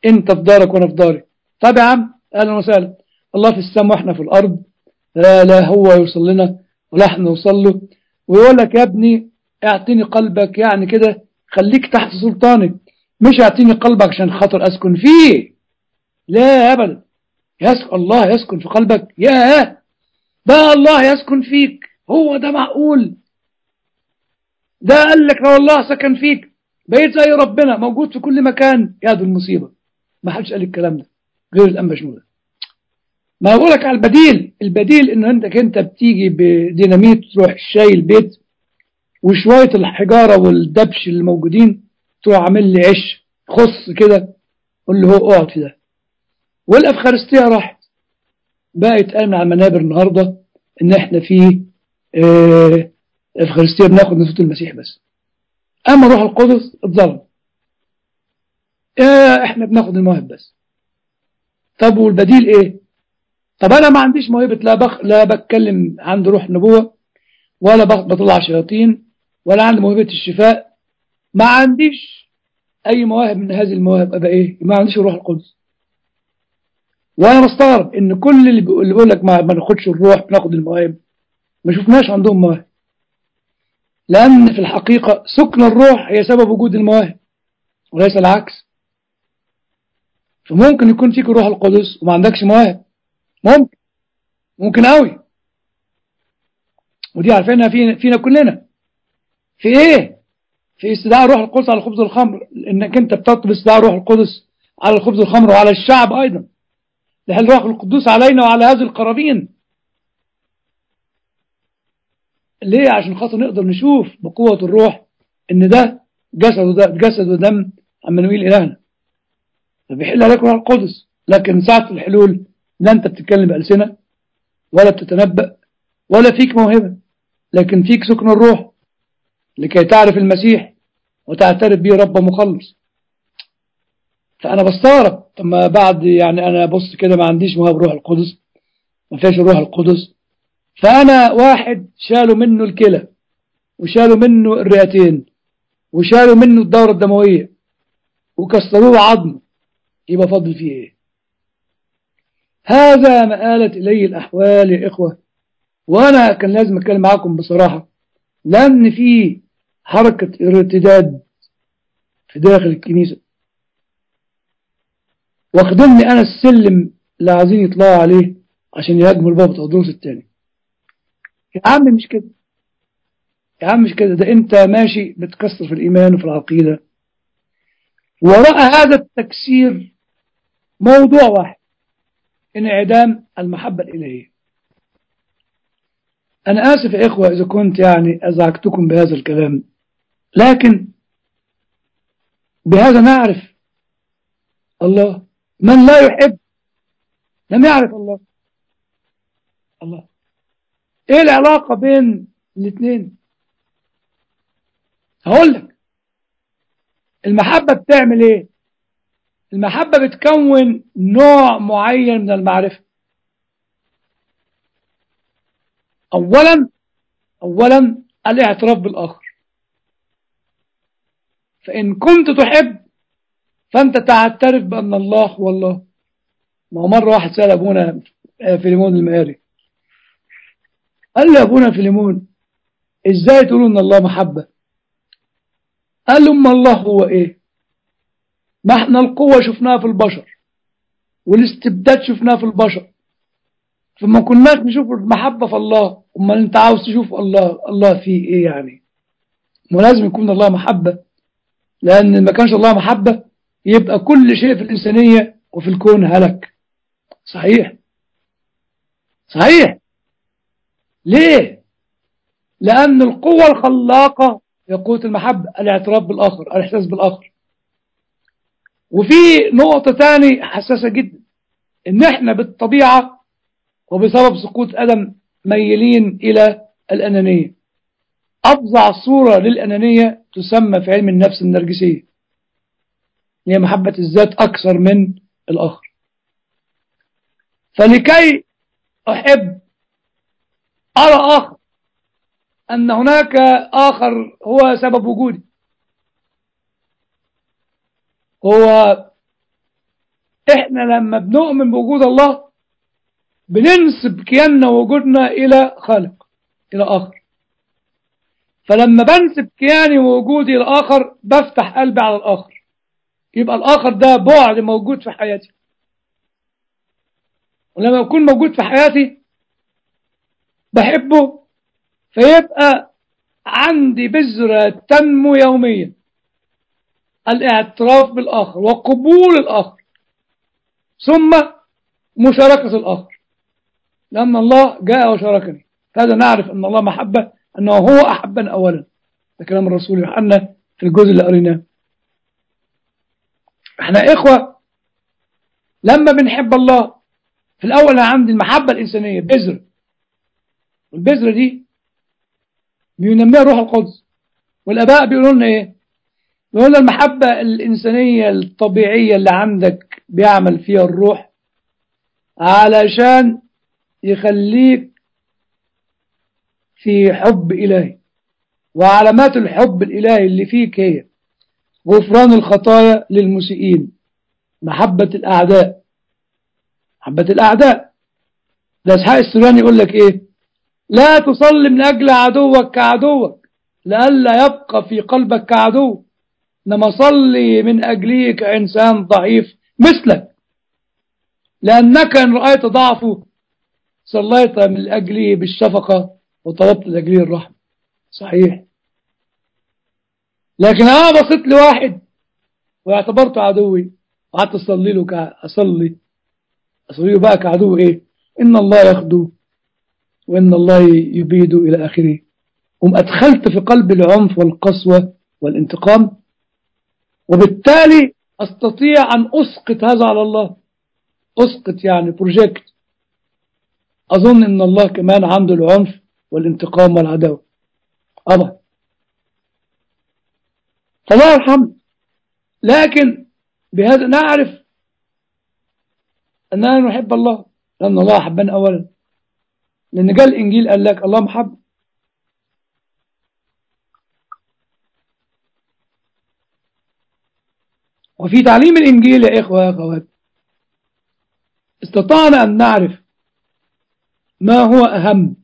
انت في دارك وانا في داري. طب يا عم اهلا وسهلا، الله في السماء واحنا في الارض، لا هو يوصل لنا ولا احنا نوصل له. ويقول لك يا ابني اعطيني قلبك، يعني كده خليك تحت سلطاني، مش اعطيني قلبك عشان خاطر اسكن فيه. لا ابدا، الله يسكن في قلبك؟ ياه، ده الله يسكن فيك، هو ده معقول؟ ده قال لك لو الله سكن فيك بقيت زي ربنا موجود في كل مكان. يا دي المصيبة، ما حدش قال الكلام ده غير الأنبا شنودة. ما بقول لك على البديل انه انت بتيجي بديناميت تروح شايل البيت وشوية الحجارة والدبش اللي موجودين تروح عامل لي عش خص كده، قول له هو اقعد في ده. والأفخارستية راحت، بقت قايمة على المنابر النهاردة ان احنا في الأفخارستية بناخد نسوة المسيح بس، اما روح القدس اتظلم، احنا بناخد المواهب بس. طب والبديل ايه؟ طب انا ما عنديش موهبة، لا بتكلم عند روح نبوة، ولا بطلع شياطين، ولا عندي موهبة الشفاء، ما عنديش اي مواهب من هذه المواهب، ابقى ايه؟ ما عنديش الروح القدس. وانا بستغرب ان كل اللي بيقول لك ما ناخدش الروح بناخد المواهب، ما شفناش عندهم مواهب. لان في الحقيقة سكن الروح هي سبب وجود المواهب وليس العكس. فممكن يكون فيك الروح القدس وما عندكش مواهب، ممكن قوي، ودي عارفينها فينا كلنا. في ايه؟ في استدعاء روح القدس على خبز الخمر، انك انت بتطلب استدعاء روح القدس على خبز الخمر وعلى الشعب ايضا. لهل روح القدوس علينا وعلى هذه القرابين. ليه؟ عشان خاطر نقدر نشوف بقوة الروح ان ده جسد ودم عمانويل الهنا، فبيحل عليك روح القدس. لكن ساعة الحلول لا انت بتتكلم بألسنة ولا بتتنبأ ولا فيك موهبة، لكن فيك سكن الروح لكي تعرف المسيح وتعترف به رب مخلص. فأنا بستغرب، طب ما بعد يعني أنا بص كده ما عنديش موهبة روح القدس، ما فيش الروح القدس، فأنا واحد شالوا منه الكلى وشالوا منه الرئتين وشالوا منه الدورة الدموية وكسروه عظم، يبقى فضل فيه إيه؟ هذا ما آلت إليه الأحوال يا إخوة. وأنا كان لازم أتكلم معاكم بصراحة، لأن في حركة ارتداد في داخل الكنيسة، واخدني أنا السلم اللي عايزين يطلعوا عليه عشان يهاجموا البابا تودروس الثاني. يا عم مش كده، يا عم مش كده، ده أنت ماشي بتكسر في الإيمان وفي العقيدة. وراء هذا التكسير موضوع واحد، انعدام المحبة الإلهية. أنا آسف يا إخوة إذا كنت يعني أزعجتكم بهذا الكلام، لكن بهذا نعرف الله. من لا يحب لم يعرف الله. إيه العلاقة بين الاثنين؟ هقول لك. المحبة بتعمل إيه؟ المحبة بتكون نوع معين من المعرفة. أولا الاعتراف بالآخر. فإن كنت تحب فأنت تعترف بأن الله هو الله. ما هو مرة واحد سأل أبونا فيليمون المقاري، قال له أبونا فيليمون إزاي تقولوا أن الله محبة؟ قال له أما الله هو إيه؟ ما احنا القوة شفناها في البشر والاستبداد شفناها في البشر، فما كناش نشوف المحبة في الله. أما أنت عاوز تشوف الله فيه إيه يعني؟ ما لازم يكون الله محبة، لأن ما كانش الله محبة يبقى كل شيء في الإنسانية وفي الكون هلك. صحيح. ليه؟ لأن القوة الخلاقة هي قوة المحبة، الاعتراف بالآخر، الإحساس بالآخر. وفي نقطة تاني حساسة جدا، إن إحنا بالطبيعة وبسبب سقوط آدم ميلين إلى الأنانية. أفظع صورة للأنانية تسمى في علم النفس النرجسية، هي محبة الذات أكثر من الآخر. فلكي أحب أرى آخر، أن هناك آخر هو سبب وجودي، هو احنا لما بنؤمن بوجود الله بننسب كياننا ووجودنا إلى خالق، إلى آخر. فلما بنسب كياني ووجودي إلى آخر بفتح قلبي على الآخر، يبقى الآخر ده بعد موجود في حياتي. ولما يكون موجود في حياتي بحبه، فيبقى عندي بذرة تنمو يوميا، الاعتراف بالآخر وقبول الآخر ثم مشاركة الآخر. لأن الله جاء وشاركني، هذا نعرف أن الله محبة، أنه هو أحبنا أولا. ده كلام الرسول يوحنا في الجزء اللي قريناه. احنا إخوة لما بنحب الله في الأول أنا عندي المحبة الإنسانية بذرة، والبذرة دي بينميها روح القدس. والآباء بيقولوا لنا إيه؟ بيقولوا لنا المحبة الإنسانية الطبيعية اللي عندك بيعمل فيها الروح علشان يخليك في حب إلهي. وعلامات الحب الإلهي اللي فيك هي غفران الخطايا للمسيئين، محبة الأعداء، محبة الأعداء. ده إسحاق السورياني يقول لك إيه؟ لا تصلي من أجل عدوك كعدوك لئلا يبقى في قلبك كعدو، إنما صلي من أجلي كإنسان ضعيف مثلك، لأنك إن رأيت ضعفه صليت من أجلي بالشفقة وطلبت من أجلي الرحمة. صحيح. لكن أنا بصيت لواحد واعتبرته عدوي وقعدت أصلي له أصلي له بقى كعدو، إيه؟ إن الله يخدو وإن الله يبيد إلى آخره. أدخلت في قلب العنف والقسوة والانتقام، وبالتالي أستطيع أن أسقط هذا على الله. أسقط يعني بروجكت. أظن أن الله كمان عنده العنف والانتقام والعداوة. أبا فالله يرحمه. لكن بهذا نعرف أننا نحب الله، لأن الله أحبنا أولا. لأن جاء الإنجيل قال لك الله محب. وفي تعليم الإنجيل يا إخوة يا أخوات استطعنا أن نعرف ما هو أهم،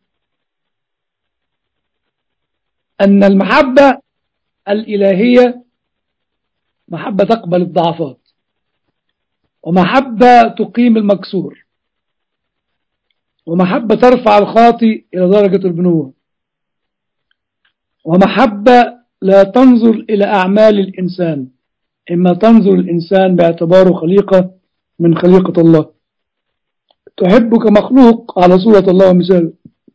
أن المحبة الإلهية محبة تقبل الضعفات، ومحبة تقيم المكسور، ومحبة ترفع الخاطئ إلى درجة البنوة، ومحبة لا تنظر إلى أعمال الإنسان، إما تنظر الإنسان باعتباره خليقة من خليقة الله، تحب كمخلوق على صورة الله ومثاله.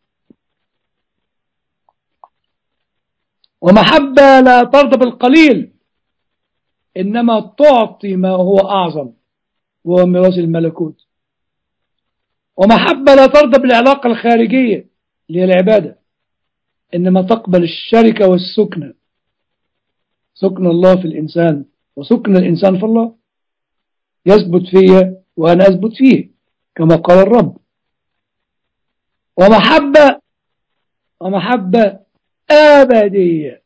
ومحبة لا ترضى بالقليل، إنما تعطي ما هو أعظم وهو ميراث الملكوت. ومحبة لا ترضى بالعلاقة الخارجية اللي هي العبادة، إنما تقبل الشركة والسكنة، سكن الله في الإنسان وسكن الإنسان في الله، يثبت فيه وأنا أثبت فيه كما قال الرب. ومحبة أبدية،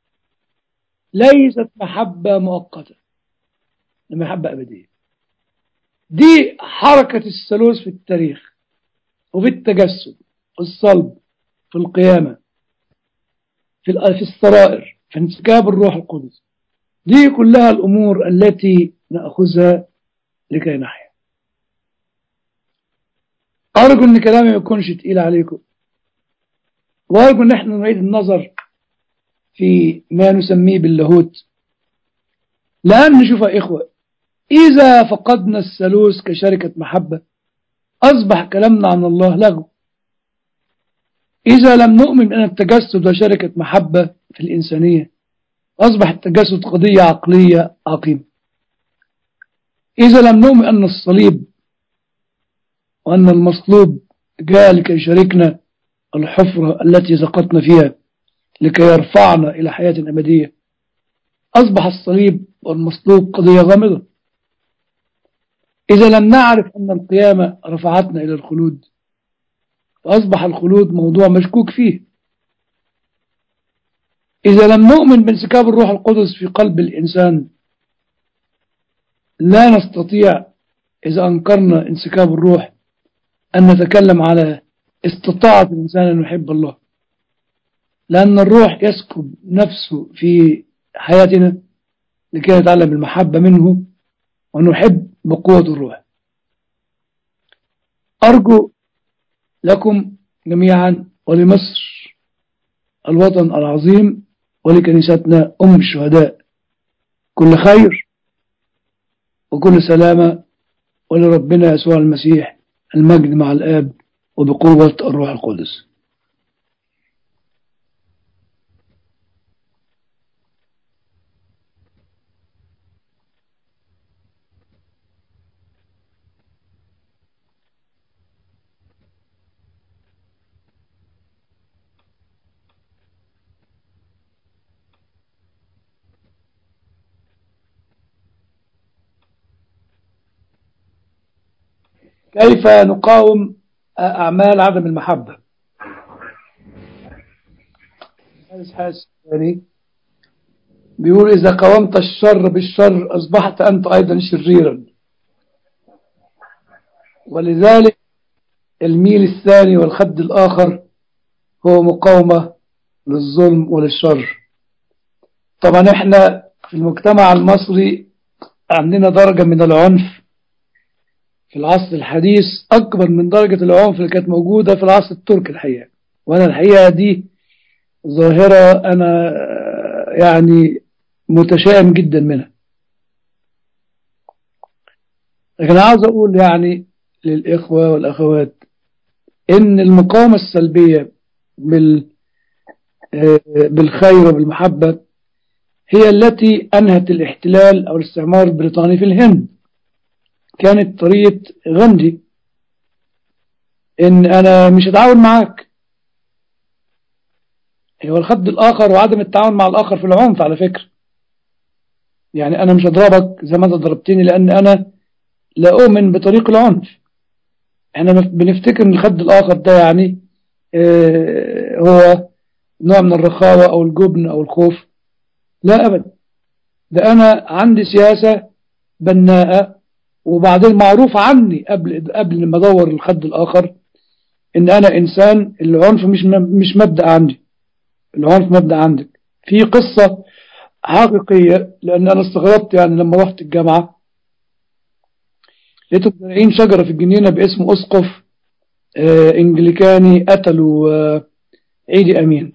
ليست محبة مؤقتة، محبة أبدية. دي حركة الثالوث في التاريخ وفي التجسد، في الصلب، في القيامة، في السرائر، في انسكاب الروح القدس. دي كلها الأمور التي نأخذها لكي نحيا. أرجو أن كلامي ما يكونش تقيل عليكم، وأرجو أن احنا نعيد النظر في ما نسميه باللاهوت. لأن نشوف يا إخوة، إذا فقدنا الثالوث كشركة محبة أصبح كلامنا عن الله لغو. إذا لم نؤمن أن التجسد وشركة محبة في الإنسانية أصبح التجسد قضية عقلية عقيمة. إذا لم نؤمن أن الصليب وأن المصلوب جاء لكي يشاركنا الحفرة التي سقطنا فيها لكي يرفعنا إلى حياة أبدية، أصبح الصليب والمصلوب قضية غامضة. إذا لم نعرف أن القيامة رفعتنا إلى الخلود فأصبح الخلود موضوع مشكوك فيه. إذا لم نؤمن بانسكاب الروح القدس في قلب الإنسان لا نستطيع إذا أنكرنا انسكاب الروح أن نتكلم على استطاعة الإنسان أن يحب الله، لأن الروح يسكب نفسه في حياتنا لكي نتعلم المحبة منه ونحب بقوة الروح. أرجو لكم جميعا ولمصر الوطن العظيم ولكنيستنا أم الشهداء كل خير وكل سلامة، ولربنا يسوع المسيح المجد مع الآب وبقوة الروح القدس. كيف نقاوم أعمال عدم المحبة؟ يعني بيقول إذا قاومت الشر بالشر أصبحت أنت أيضا شريرا، ولذلك الميل الثاني والخد الآخر هو مقاومة للظلم وللشر. طبعا احنا في المجتمع المصري عندنا درجة من العنف في العصر الحديث أكبر من درجة العنف اللي كانت موجودة في العصر التركي الحقيقة، وأنا الحقيقة دي ظاهرة أنا يعني متشائم جدا منها. لكن عاوز أقول يعني للإخوة والأخوات إن المقاومة السلبية بالخير وبالمحبة هي التي أنهت الاحتلال أو الاستعمار البريطاني في الهند. كانت طريقة غاندي إن أنا مش هتعاون معاك، هو الخد الآخر وعدم التعاون مع الآخر في العنف على فكرة. يعني أنا مش هضربك زي ما أنت ضربتني لأن أنا لا أؤمن بطريق العنف. احنا بنفتكر ان الخد الآخر ده يعني هو نوع من الرخاوة أو الجبن أو الخوف. لا أبدا، ده أنا عندي سياسة بناءة، وبعدين معروف عني قبل ما أدور الخد الآخر إن أنا إنسان العنف مش مبدأ عندي. العنف مبدأ عندك. في قصة حقيقية لأن أنا استغربت يعني لما رحت الجامعة لقيتهم زارعين شجرة في الجنينة باسم أسقف إنجليكاني قتلوا عيدي أمين.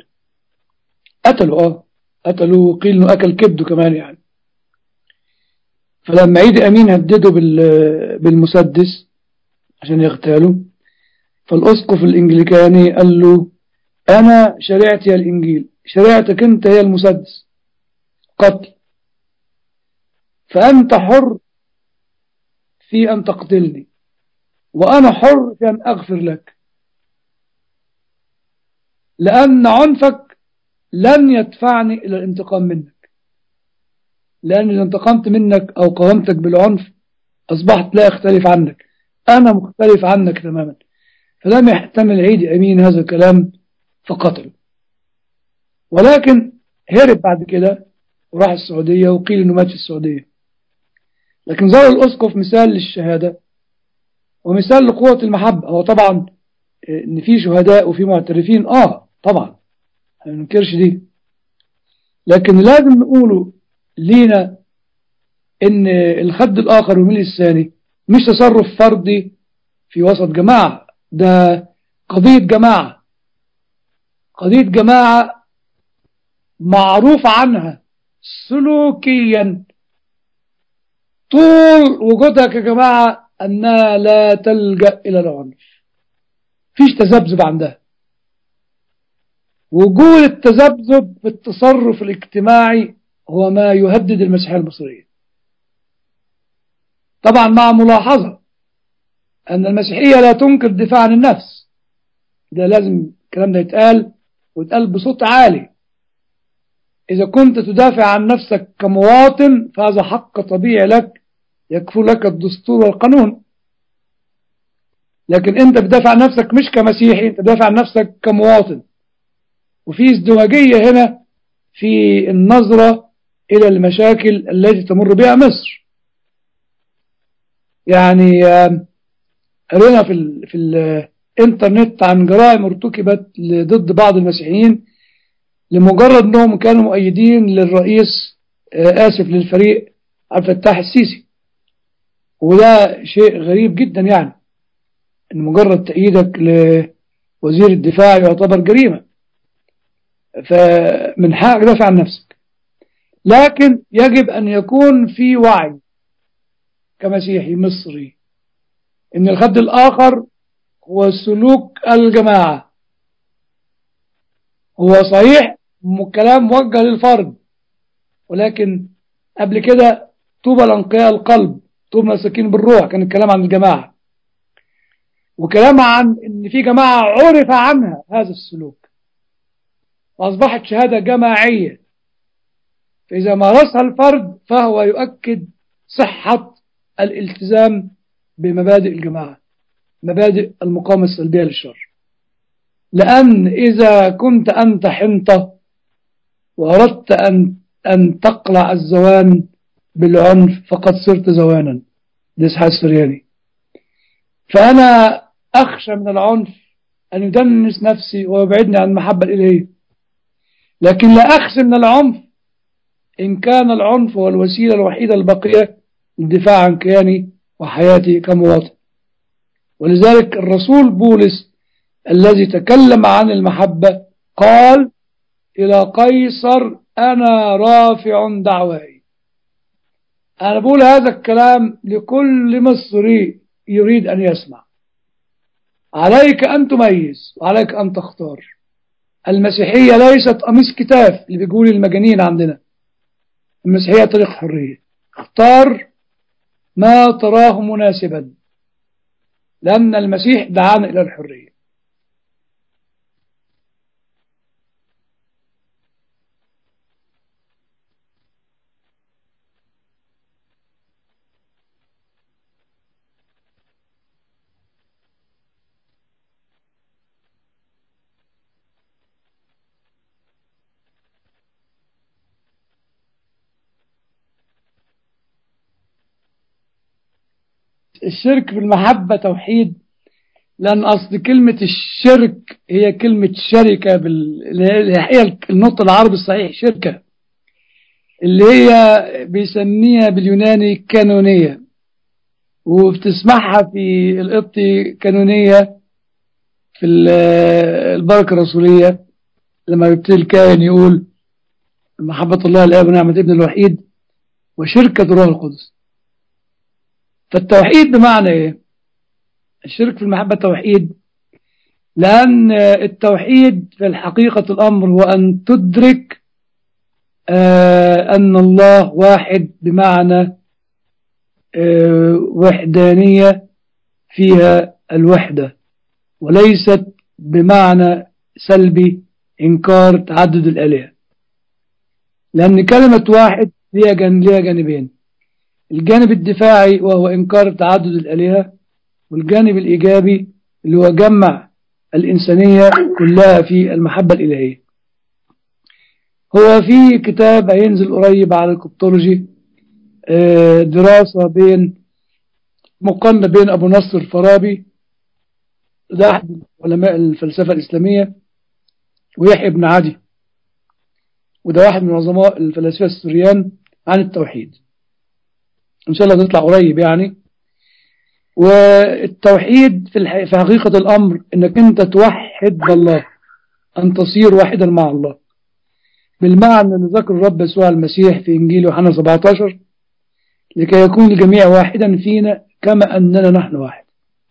قتلوا وقيل إنه أكل كبده كمان يعني. فلما عيدي أمين هدده بالمسدس عشان يغتاله، فالأسقف الإنجليكاني قال له أنا شريعتي هي الإنجيل، شريعتك أنت هي المسدس قتل، فأنت حر في أن تقتلني وأنا حر في أن أغفر لك، لأن عنفك لن يدفعني إلى الانتقام منك، لأن إذا انتقمت منك أو قاومتك بالعنف أصبحت لا أختلف عنك، أنا مختلف عنك تماما. فلم يحتمل عيدي أمين هذا الكلام فقتله، ولكن هرب بعد كده وراح السعودية وقيل إنه مات في السعودية. لكن ظهر الأسقف مثال للشهادة ومثال لقوة المحبة. هو طبعا إن في شهداء وفي معترفين طبعا ما ننكرش دي، لكن لازم نقوله لينا إن الخد الآخر والميل الثاني مش تصرف فردي في وسط جماعة، ده قضية جماعة، قضية جماعة معروف عنها سلوكيا طول وجودها كجماعة أنها لا تلجأ إلى العنف، فيش تذبذب عندها. وجود التذبذب في التصرف الاجتماعي هو ما يهدد المسيحية المصرية، طبعا مع ملاحظة أن المسيحية لا تنكر الدفاع عن النفس، ده لازم الكلام ده يتقال ويتقال بصوت عالي. إذا كنت تدافع عن نفسك كمواطن فهذا حق طبيعي لك يكفل لك الدستور والقانون، لكن أنت بتدافع عن نفسك مش كمسيحي، أنت بتدافع عن نفسك كمواطن. وفي ازدواجية هنا في النظرة إلى المشاكل التي تمر بها مصر. يعني قرينا في الانترنت عن جرائم ارتكبت ضد بعض المسيحيين لمجرد انهم كانوا مؤيدين للرئيس آسف للفريق عبد الفتاح السيسي. وده شيء غريب جدا، يعني ان مجرد تأييدك لوزير الدفاع يعتبر جريمة، فمن حقك تدافع عن نفسك. لكن يجب ان يكون في وعي كمسيحي مصري ان الخد الاخر هو سلوك الجماعة. هو صحيح كلام موجه للفرد، ولكن قبل كده طوبى لانقياء القلب طوبى مساكين بالروح كان الكلام عن الجماعة، وكلام عن ان في جماعة عرف عنها هذا السلوك واصبحت شهادة جماعية. فاذا مارسها الفرد فهو يؤكد صحة الالتزام بمبادئ الجماعة، مبادئ المقاومة السلبية للشر. لأن إذا كنت أنت حنطة وأردت أن تقلع الزوان بالعنف فقد صرت زوانا، ده إسحاق السرياني. فأنا أخشى من العنف أن يدنس نفسي ويبعدني عن المحبة الإلهية، لكن لا أخشى من العنف إن كان العنف هو الوسيلة الوحيدة الباقية للدفاع عن كياني وحياتي كمواطن. ولذلك الرسول بولس الذي تكلم عن المحبة قال إلى قيصر أنا رافع دعواي. أنا بقول هذا الكلام لكل مصري يريد أن يسمع. عليك أن تميز وعليك أن تختار. المسيحية ليست قميص كتاف اللي بيقول المجانين عندنا. المسيحية طريق حرية. اختار ما تراه مناسبا، لأن المسيح دعانا إلى الحرية. الشرك في المحبة توحيد، لأن أصل كلمة الشرك هي كلمة شركة هي النطق العربي الصحيح شركة، اللي هي بيسميها باليوناني كانونية، وبتسمعها في القبطي كانونية في البركة الرسولية لما يبتدي الكاهن يقول محبة الله الآب ونعمة ابن الوحيد وشركة الروح القدس. فالتوحيد بمعنى إيه؟ الشرك في المحبة توحيد، لأن التوحيد في الحقيقة الأمر هو أن تدرك أن الله واحد بمعنى وحدانية فيها الوحدة، وليست بمعنى سلبي إنكار تعدد الآلهة. لأن كلمة واحد ليها جانبين، الجانب الدفاعي وهو إنكار تعدد الآلهة، والجانب الإيجابي اللي هو جمع الإنسانية كلها في المحبة الإلهية. هو في كتاب هينزل قريب على الكوبتولوجي دراسة مقارنة بين أبو نصر الفارابي ده أحد علماء الفلسفة الإسلامية ويحيى بن عدي، وده واحد من عظماء الفلاسفة السوريان، عن التوحيد. إن شاء الله تطلع قريب يعني. والتوحيد في حقيقة الأمر إنك أنت توحد بالله، أن تصير واحدا مع الله، بالمعنى اللي ذكر الرب يسوع المسيح في إنجيل يوحنا 17 لكي يكون الجميع واحدا فينا كما أننا نحن واحد.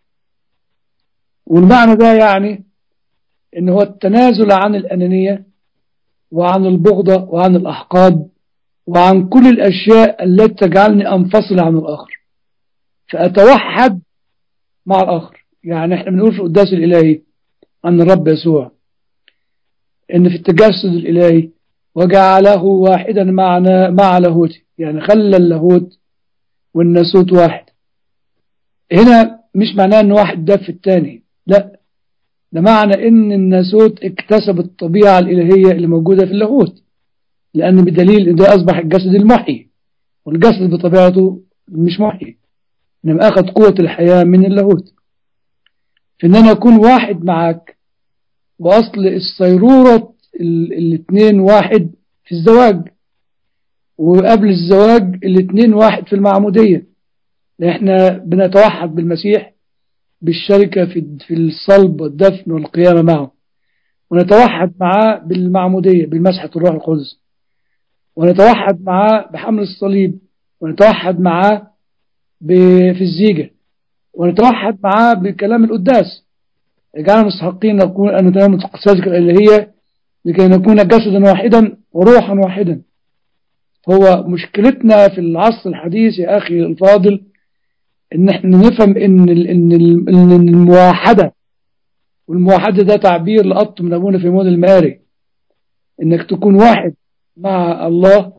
والمعنى ده يعني إن هو التنازل عن الأنانية وعن البغضة وعن الأحقاد وعن كل الأشياء التي تجعلني أنفصل عن الآخر، فأتوحد مع الآخر. يعني احنا بنقول في القداس الإلهي عن الرب يسوع إن في التجسد الإلهي وجعله واحدا معنا مع لاهوته، يعني خلى اللاهوت والناسوت واحد. هنا مش معناه ان واحد ده في التاني، لا، ده معنى ان الناسوت اكتسب الطبيعة الإلهية اللي موجودة في اللاهوت، لأن بدليل ان ده أصبح الجسد المحيي، والجسد بطبيعته مش محيي. إنما أخذ قوة الحياة من اللاهوت، في إن أنا أكون واحد معك. وأصل الصيرورة الاثنين واحد في الزواج، وقبل الزواج الاثنين واحد في المعمودية، لأن احنا بنتوحد بالمسيح بالشركة في الصلب والدفن والقيامة معه، ونتوحد معاه بالمعمودية بالمسحة الروح القدس، ونتوحد معاه بحمل الصليب، ونتوحد معاه في الزيجة، ونتوحد معاه بكلام القداس. اجعلنا مستحقين نكون أن نتنام قدساتك الإلهية لكي نكون جسدا واحدا وروحا واحدا. هو مشكلتنا في العصر الحديث يا أخي الفاضل إن احنا نفهم إن المواحدة، والمواحدة ده تعبير لقط من أبونا في مود المآري، إنك تكون واحد مع الله.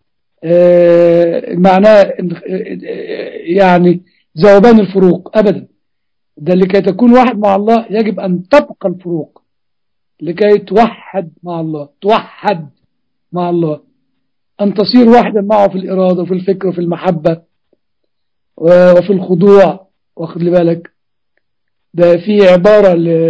معناه يعني ذوبان الفروق أبدا. ده لكي تكون واحد مع الله يجب أن تبقى الفروق، لكي توحد مع الله، توحد مع الله، أن تصير واحدا معه في الإرادة وفي الفكر وفي المحبة وفي الخضوع. واخد لي بالك، ده في عبارة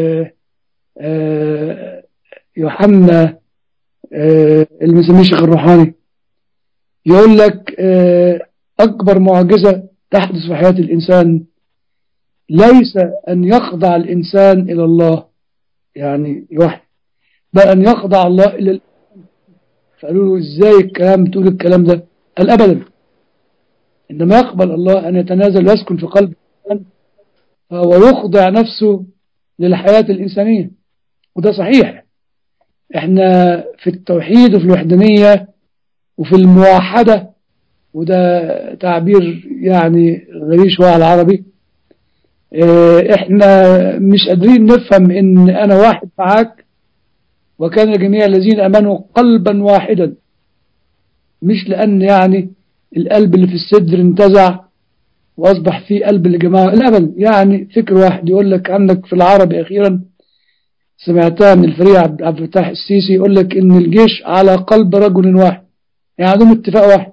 يوحنا اللي مسميه الشيخ الروحاني، يقول لك أكبر معجزة تحدث في حياة الإنسان ليس أن يخضع الإنسان إلى الله يعني يوحد، بل أن يخضع الله إلى. فقالوا له إزاي الكلام تقول الكلام ده؟ قال أبدا، إنما يقبل الله أن يتنازل ويسكن في قلب الإنسان، فهو يخضع نفسه للحياة الإنسانية. وده صحيح. إحنا في التوحيد وفي الوحدانية وفي الموحدة، وده تعبير يعني غريب شوية على العربي، إحنا مش قادرين نفهم إن أنا واحد معاك وكان جميع الذين أمنوا قلبا واحدا، مش لأن يعني القلب اللي في الصدر انتزع وأصبح فيه قلب الجماعة، الأبد يعني فكر واحد. يقول لك عندك في العربي أخيرا سمعتها من الفريق عبد الفتاح السيسي، يقول لك إن الجيش على قلب رجل واحد، يعني عندهم اتفاق واحد.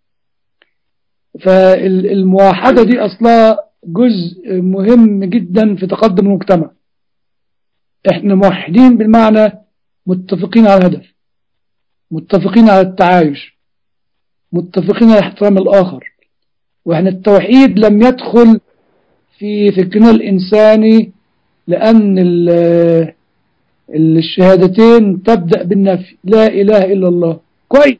فالمواحدة دي أصلها جزء مهم جدا في تقدم المجتمع. احنا موحدين بالمعنى متفقين على الهدف، متفقين على التعايش، متفقين على احترام الآخر. واحنا التوحيد لم يدخل في فكرنا الإنساني، لأن الشهادتين تبدأ بالنفي، لا إله إلا الله، كويس،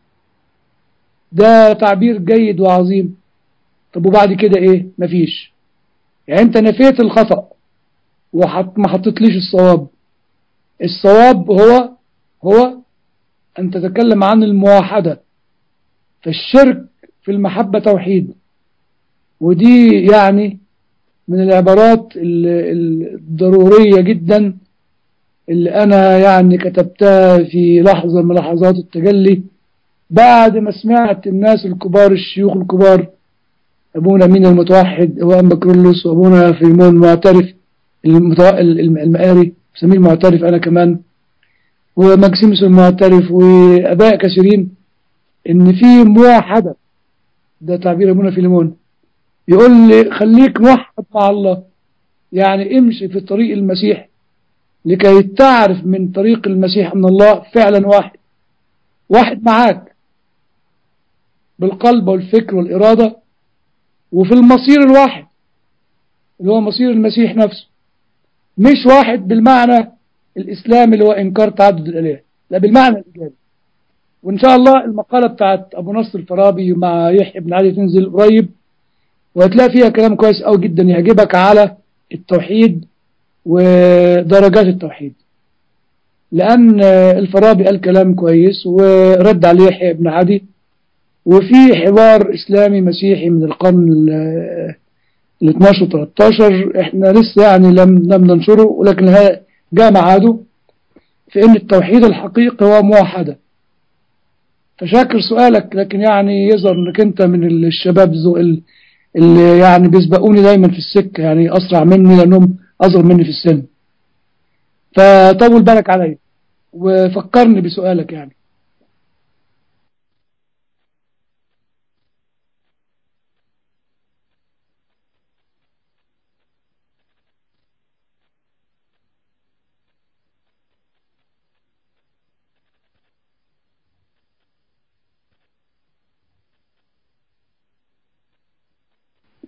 ده تعبير جيد وعظيم. طب وبعد كده إيه؟ مفيش. يعني أنت نفيت الخطأ ما حطيتليش الصواب. الصواب هو أن تتكلم عن المواحدة. فالشرك في المحبة توحيد، ودي يعني من العبارات الضرورية جدا اللي أنا يعني كتبتها في لحظة من لحظات التجلي بعد ما سمعت الناس الكبار، الشيوخ الكبار، أبونا مين المتوحد هو أنبا كرولوس، وأبونا فيمون المعترف المقاري سميه المعترف أنا كمان، وماكسيموس المعترف، وأباء كثيرين، إن في موحدة. ده تعبير أبونا فيليمون، يقول لي خليك موحد مع الله، يعني امشي في طريق المسيح لكي تعرف من طريق المسيح أن الله فعلا واحد، واحد معاك بالقلب والفكر والإرادة، وفي المصير الواحد اللي هو مصير المسيح نفسه، مش واحد بالمعنى الإسلامي اللي هو إنكار تعدد الآلهة، لا بالمعنى الإيجابي. وإن شاء الله المقالة بتاعت أبو نصر الفارابي مع يحيى بن علي تنزل قريب، وهتلاقي فيها كلام كويس أوي جدا يعجبك على التوحيد ودرجات التوحيد، لأن الفارابي قال كلام كويس ورد عليه يحيى بن عدي، وفي حوار إسلامي مسيحي من القرن ال 12 و 13 احنا لسه يعني لم ننشره، ولكن جاء معاده في ان التوحيد الحقيقي هو موحدة. فشاكر سؤالك، لكن يعني يظهر انك انت من الشباب اللي يعني بيسبقوني دايما في السكة، يعني اسرع مني لانهم اصغر مني في السن، فطول بالك علي وفكرني بسؤالك يعني.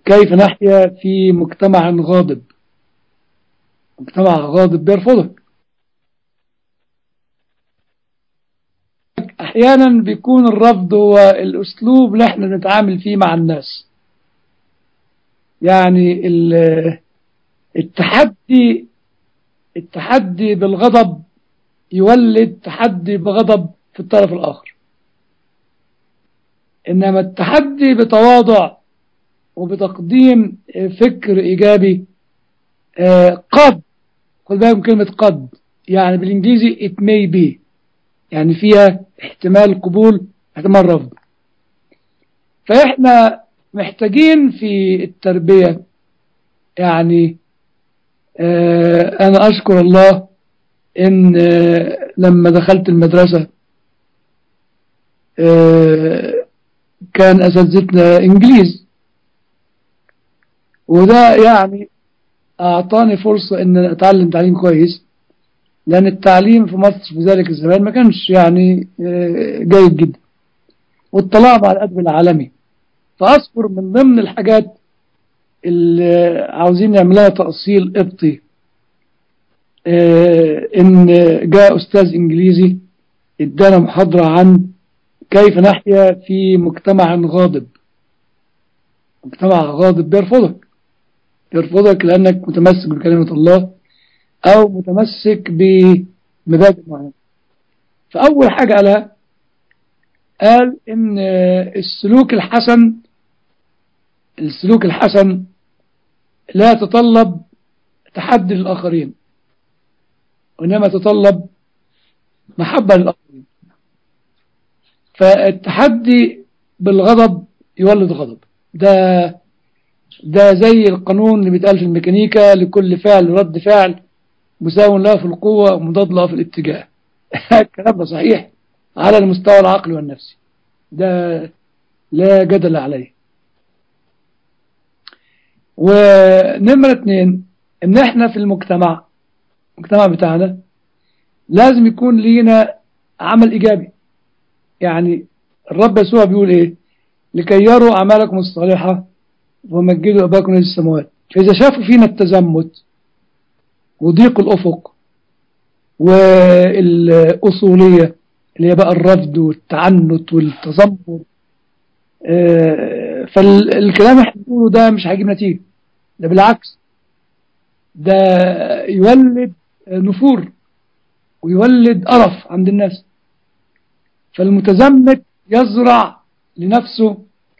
كيف نحيا في مجتمع غاضب. مجتمع غاضب بيرفضك. أحيانا بيكون الرفض هو الأسلوب اللي احنا نتعامل فيه مع الناس. يعني التحدي بالغضب يولد تحدي بغضب في الطرف الآخر. إنما التحدي بتواضع وبتقديم فكر إيجابي قد، خد بالك من كلمة قد، يعني بالإنجليزي it may be، يعني فيها احتمال قبول احتمال رفض. فإحنا محتاجين في التربية، يعني أنا أشكر الله إن لما دخلت المدرسة كان أساتذتنا إنجليز، وده يعني أعطاني فرصة إن أتعلم تعليم كويس، لأن التعليم في مصر في ذلك الزمان ما كانش يعني جيد جدا، واطلعنا على الأدب العالمي. فأذكر من ضمن الحاجات اللي عاوزين نعملها تأصيل قبطي إن جاء أستاذ إنجليزي ادانا محاضرة عن كيف نحيا في مجتمع غاضب. مجتمع غاضب بيرفضك لأنك متمسك بكلمة الله أو متمسك بمبادئ معينة. فأول حاجة قال إن السلوك الحسن لا يتطلب تحدي للآخرين، وإنما يتطلب محبة للآخرين. فالتحدي بالغضب يولد غضب. ده زي القانون اللي بيتقال في الميكانيكا: لكل فعل رد فعل مساو له في القوة ومضاد له في الاتجاه. الكلام ده صحيح على المستوى العقلي والنفسي، ده لا جدل عليه. ونمرة 2، ان احنا في المجتمع بتاعنا لازم يكون لينا عمل ايجابي. يعني الرب يسوع بيقول ايه؟ لكي يروا اعمالكم الصالحة ومجدوا اباكم الذي في السماوات. فاذا شافوا فينا التزمت وضيق الافق والاصولية اللي هي بقى الرفض والتعنت والتذمر، فالكلام اللي احنا بنقوله ده مش هيجيب نتيجة. ده بالعكس، ده يولد نفور ويولد قرف عند الناس. فالمتزمت يزرع لنفسه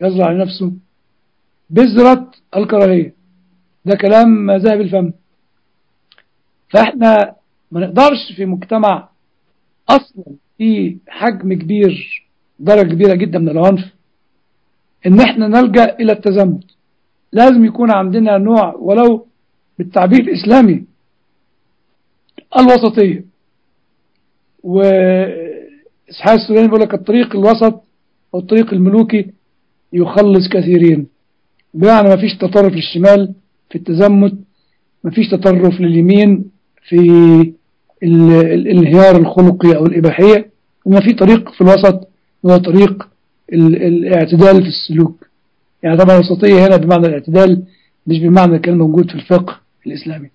بذرة الكراهية. ده كلام ذهب الفم. فاحنا ما نقدرش في مجتمع اصلا في حجم كبير، درجة كبيرة جدا من العنف، ان احنا نلجأ الى التزمت. لازم يكون عندنا نوع ولو بالتعبير الاسلامي الوسطية. وإسحاق السوداني بيقول لك الطريق الوسط أو الطريق الملوكي يخلص كثيرين. بمعنى ما فيش تطرف للشمال في التزمت، ما فيش تطرف لليمين في الانهيار الخلقي أو الإباحية، وما في طريق في الوسط هو طريق الاعتدال في السلوك. يعني طبعا الوسطية هنا بمعنى الاعتدال، مش بمعنى الكلمة موجود في الفقه الإسلامي.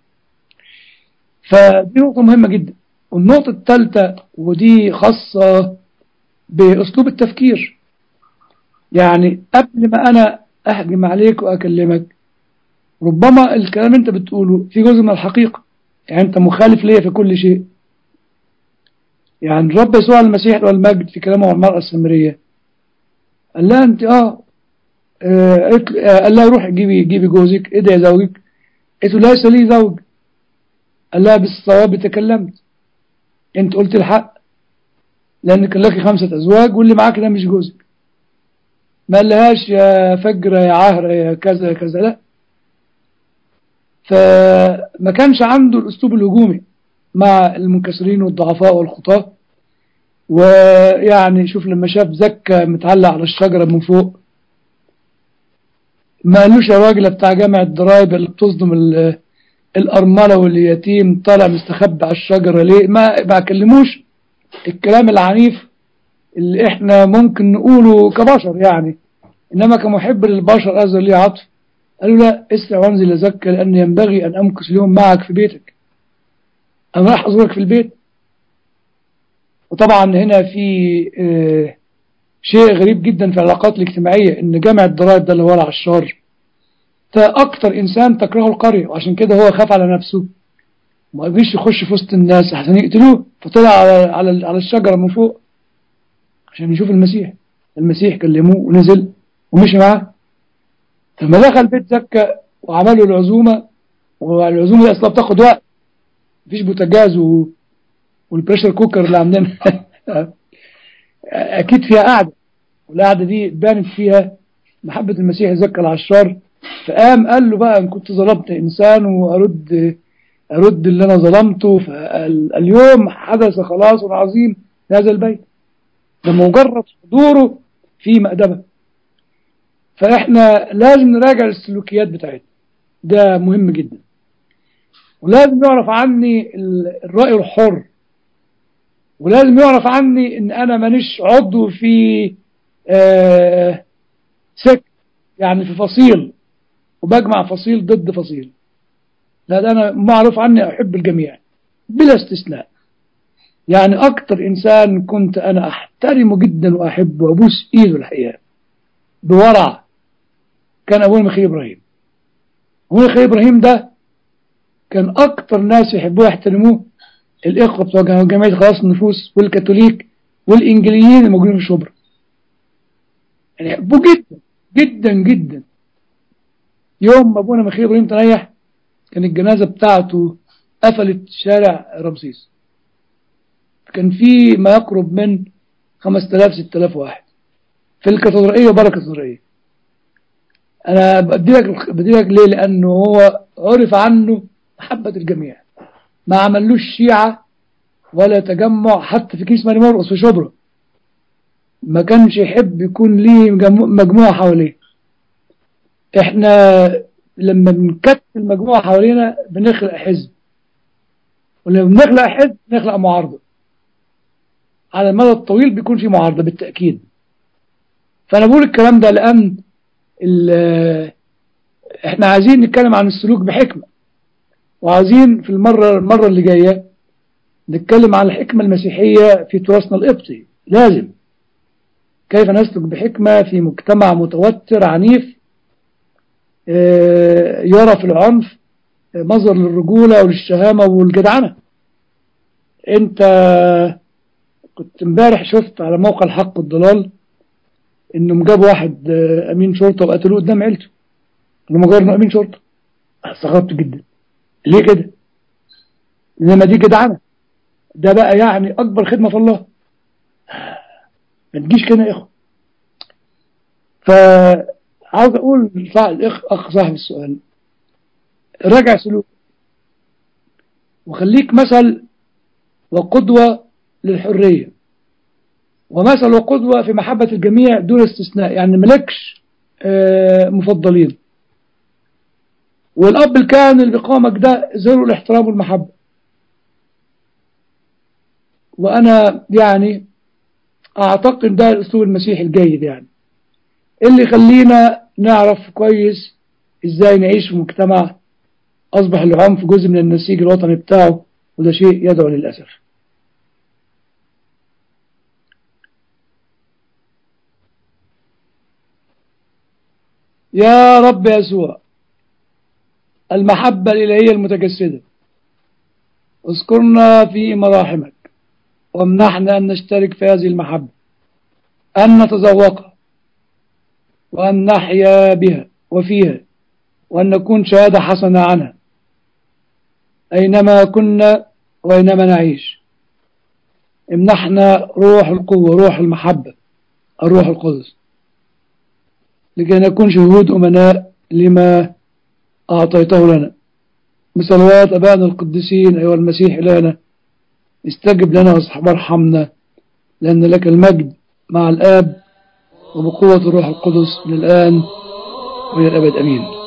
فدي نقطة مهمة جدا. والنقطة الثالثة ودي خاصة بأسلوب التفكير. يعني قبل ما أنا أهجم عليك وأكلمك، ربما الكلام أنت بتقوله في جزء من الحقيقة، يعني أنت مخالف ليا في كل شيء. يعني الرب يسوع المسيح والمجد في كلامه عن المرأة السامرية قال لها أنت قال لها روح جيبي جوزك، ادعي زوجك. قالت له ليس لي زوج. قال لها بالصواب تكلمت، انت قلت الحق، لانك لك 5 أزواج واللي معاك ده مش جوزك. ما قالهاش يا فجرة يا عاهرة يا كذا كذا، لا. فما كانش عنده الاسلوب الهجومي مع المنكسرين والضعفاء والخطاة. ويعني شوف لما شاف زكا متعلق على الشجرة من فوق، ما قالوش يا راجل بتاع جامع الضرايب اللي بتصدم الأرملة واليتيم طالع مستخبي على الشجرة ليه. ما كلموش الكلام العنيف اللي احنا ممكن نقوله كبشر يعني، انما كمحب للبشر أزل ليه عطف قالوا لا، اسرع وانزل أزكى لأن ينبغي أن أمكث اليوم معك في بيتك. أنا راح أزورك في البيت. وطبعا هنا في شيء غريب جدا في العلاقات الاجتماعية، إن جامع الضرائب ده اللي هو العشار ده أكتر إنسان تكرهه القرية، وعشان كده هو خاف على نفسه ما قدرش يخش في وسط الناس عشان يقتلوه، فطلع على الشجرة من فوق عشان يشوف المسيح. المسيح كلموه ونزل ومشي معاه. لما دخل بيت زكى وعملوا العزومة، والعزومة دي أصلا بتاخد وقت، مفيش بوتاجاز والبريشر كوكر اللي عندنا أكيد فيها قعدة، والقعدة دي بانت فيها محبة المسيح زكى العشار. فقام قال له بقى إن كنت ظلمت إنسان وأرد اللي أنا ظلمته، فاليوم حدث خلاص عظيم في هذا البيت، ده مجرد حضوره في مأدبة. فإحنا لازم نراجع السلوكيات بتاعتنا، ده مهم جدا. ولازم يعرف عني الرأي الحر، ولازم يعرف عني إن أنا مانيش عضو في سك، يعني في فصيل وبجمع فصيل ضد فصيل. لا، ده أنا معروف عني أحب الجميع بلا استثناء. يعني أكتر إنسان كنت أنا أحترمه جدا وأحبه وأبوس إيده الحقيقة بورع كان أبونا مخيل إبراهيم. أبونا مخيل إبراهيم ده كان أكتر ناس يحبوه يحترموه الإخوة بتوع جمعية خلاص النفوس والكاثوليك والإنجليين الموجودين في شبرا، يعني يحبوه جدا جدا جدا. يوم ما أبونا مخيل إبراهيم تريح كان الجنازة بتاعته قفلت شارع رمسيس، كان في ما يقرب من 5000 6000 واحد في الكاتدرائية وبره الكاتدرائية. أنا بدي لك ليه؟ لأنه هو عرف عنه محبة الجميع، ما عملوش شيعة ولا تجمع. حتى في كنيسة ماري مرقس في شبرا ما كانش يحب يكون ليه مجموعة حواليه. احنا لما بنكتل المجموعة حوالينا بنخلق حزب، ولما بنخلق حزب بنخلق معارضة. على المدى الطويل بيكون في معارضة بالتأكيد. فأنا بقول الكلام ده لأن احنا عايزين نتكلم عن السلوك بحكمة، وعايزين في المرة اللي جاية نتكلم عن الحكمة المسيحية في تراثنا القبطي. لازم كيف نسلك بحكمة في مجتمع متوتر عنيف يرى في العنف مظهر للرجولة وللشهامة والجدعنة. انت كنت امبارح شفت على موقع الحق والضلال انهم جابوا واحد امين شرطة وقتلوه قدام عيلته لمجرد انه امين شرطة. استغربت جدا، ليه كده؟ انما دي جدعنة، ده بقى يعني اكبر خدمة في الله. ما تجيش كده يا اخو. فعاوز اقول اخ صاحب السؤال، راجع سلوك وخليك مثل وقدوة للحرية، ومثل وقدوة في محبة الجميع دون استثناء، يعني ملكش مفضلين. والأب الكاهن اللي بيقامك ده زيرو الاحترام والمحبة. وأنا يعني أعتقد ده الأسلوب المسيحي الجيد، يعني اللي يخلينا نعرف كويس إزاي نعيش في مجتمع أصبح العنف جزء من النسيج الوطني بتاعه، وده شيء يدعو للأسف. يا رب يسوع المحبة الإلهية المتجسدة، اذكرنا في مراحمك وامنحنا أن نشترك في هذه المحبة، أن نتذوقها وأن نحيا بها وفيها، وأن نكون شهادة حسنة عنها أينما كنا وأينما نعيش. امنحنا روح القوة، روح المحبة، الروح القدس، لكي نكون شهود أمناء لما أعطيته لنا. بصلوات أبائنا القديسين أيها المسيح إلهنا، استجب لنا وارحمنا، لأن لك المجد مع الآب وبقوة الروح القدس للآن وإلى الأبد. أمين.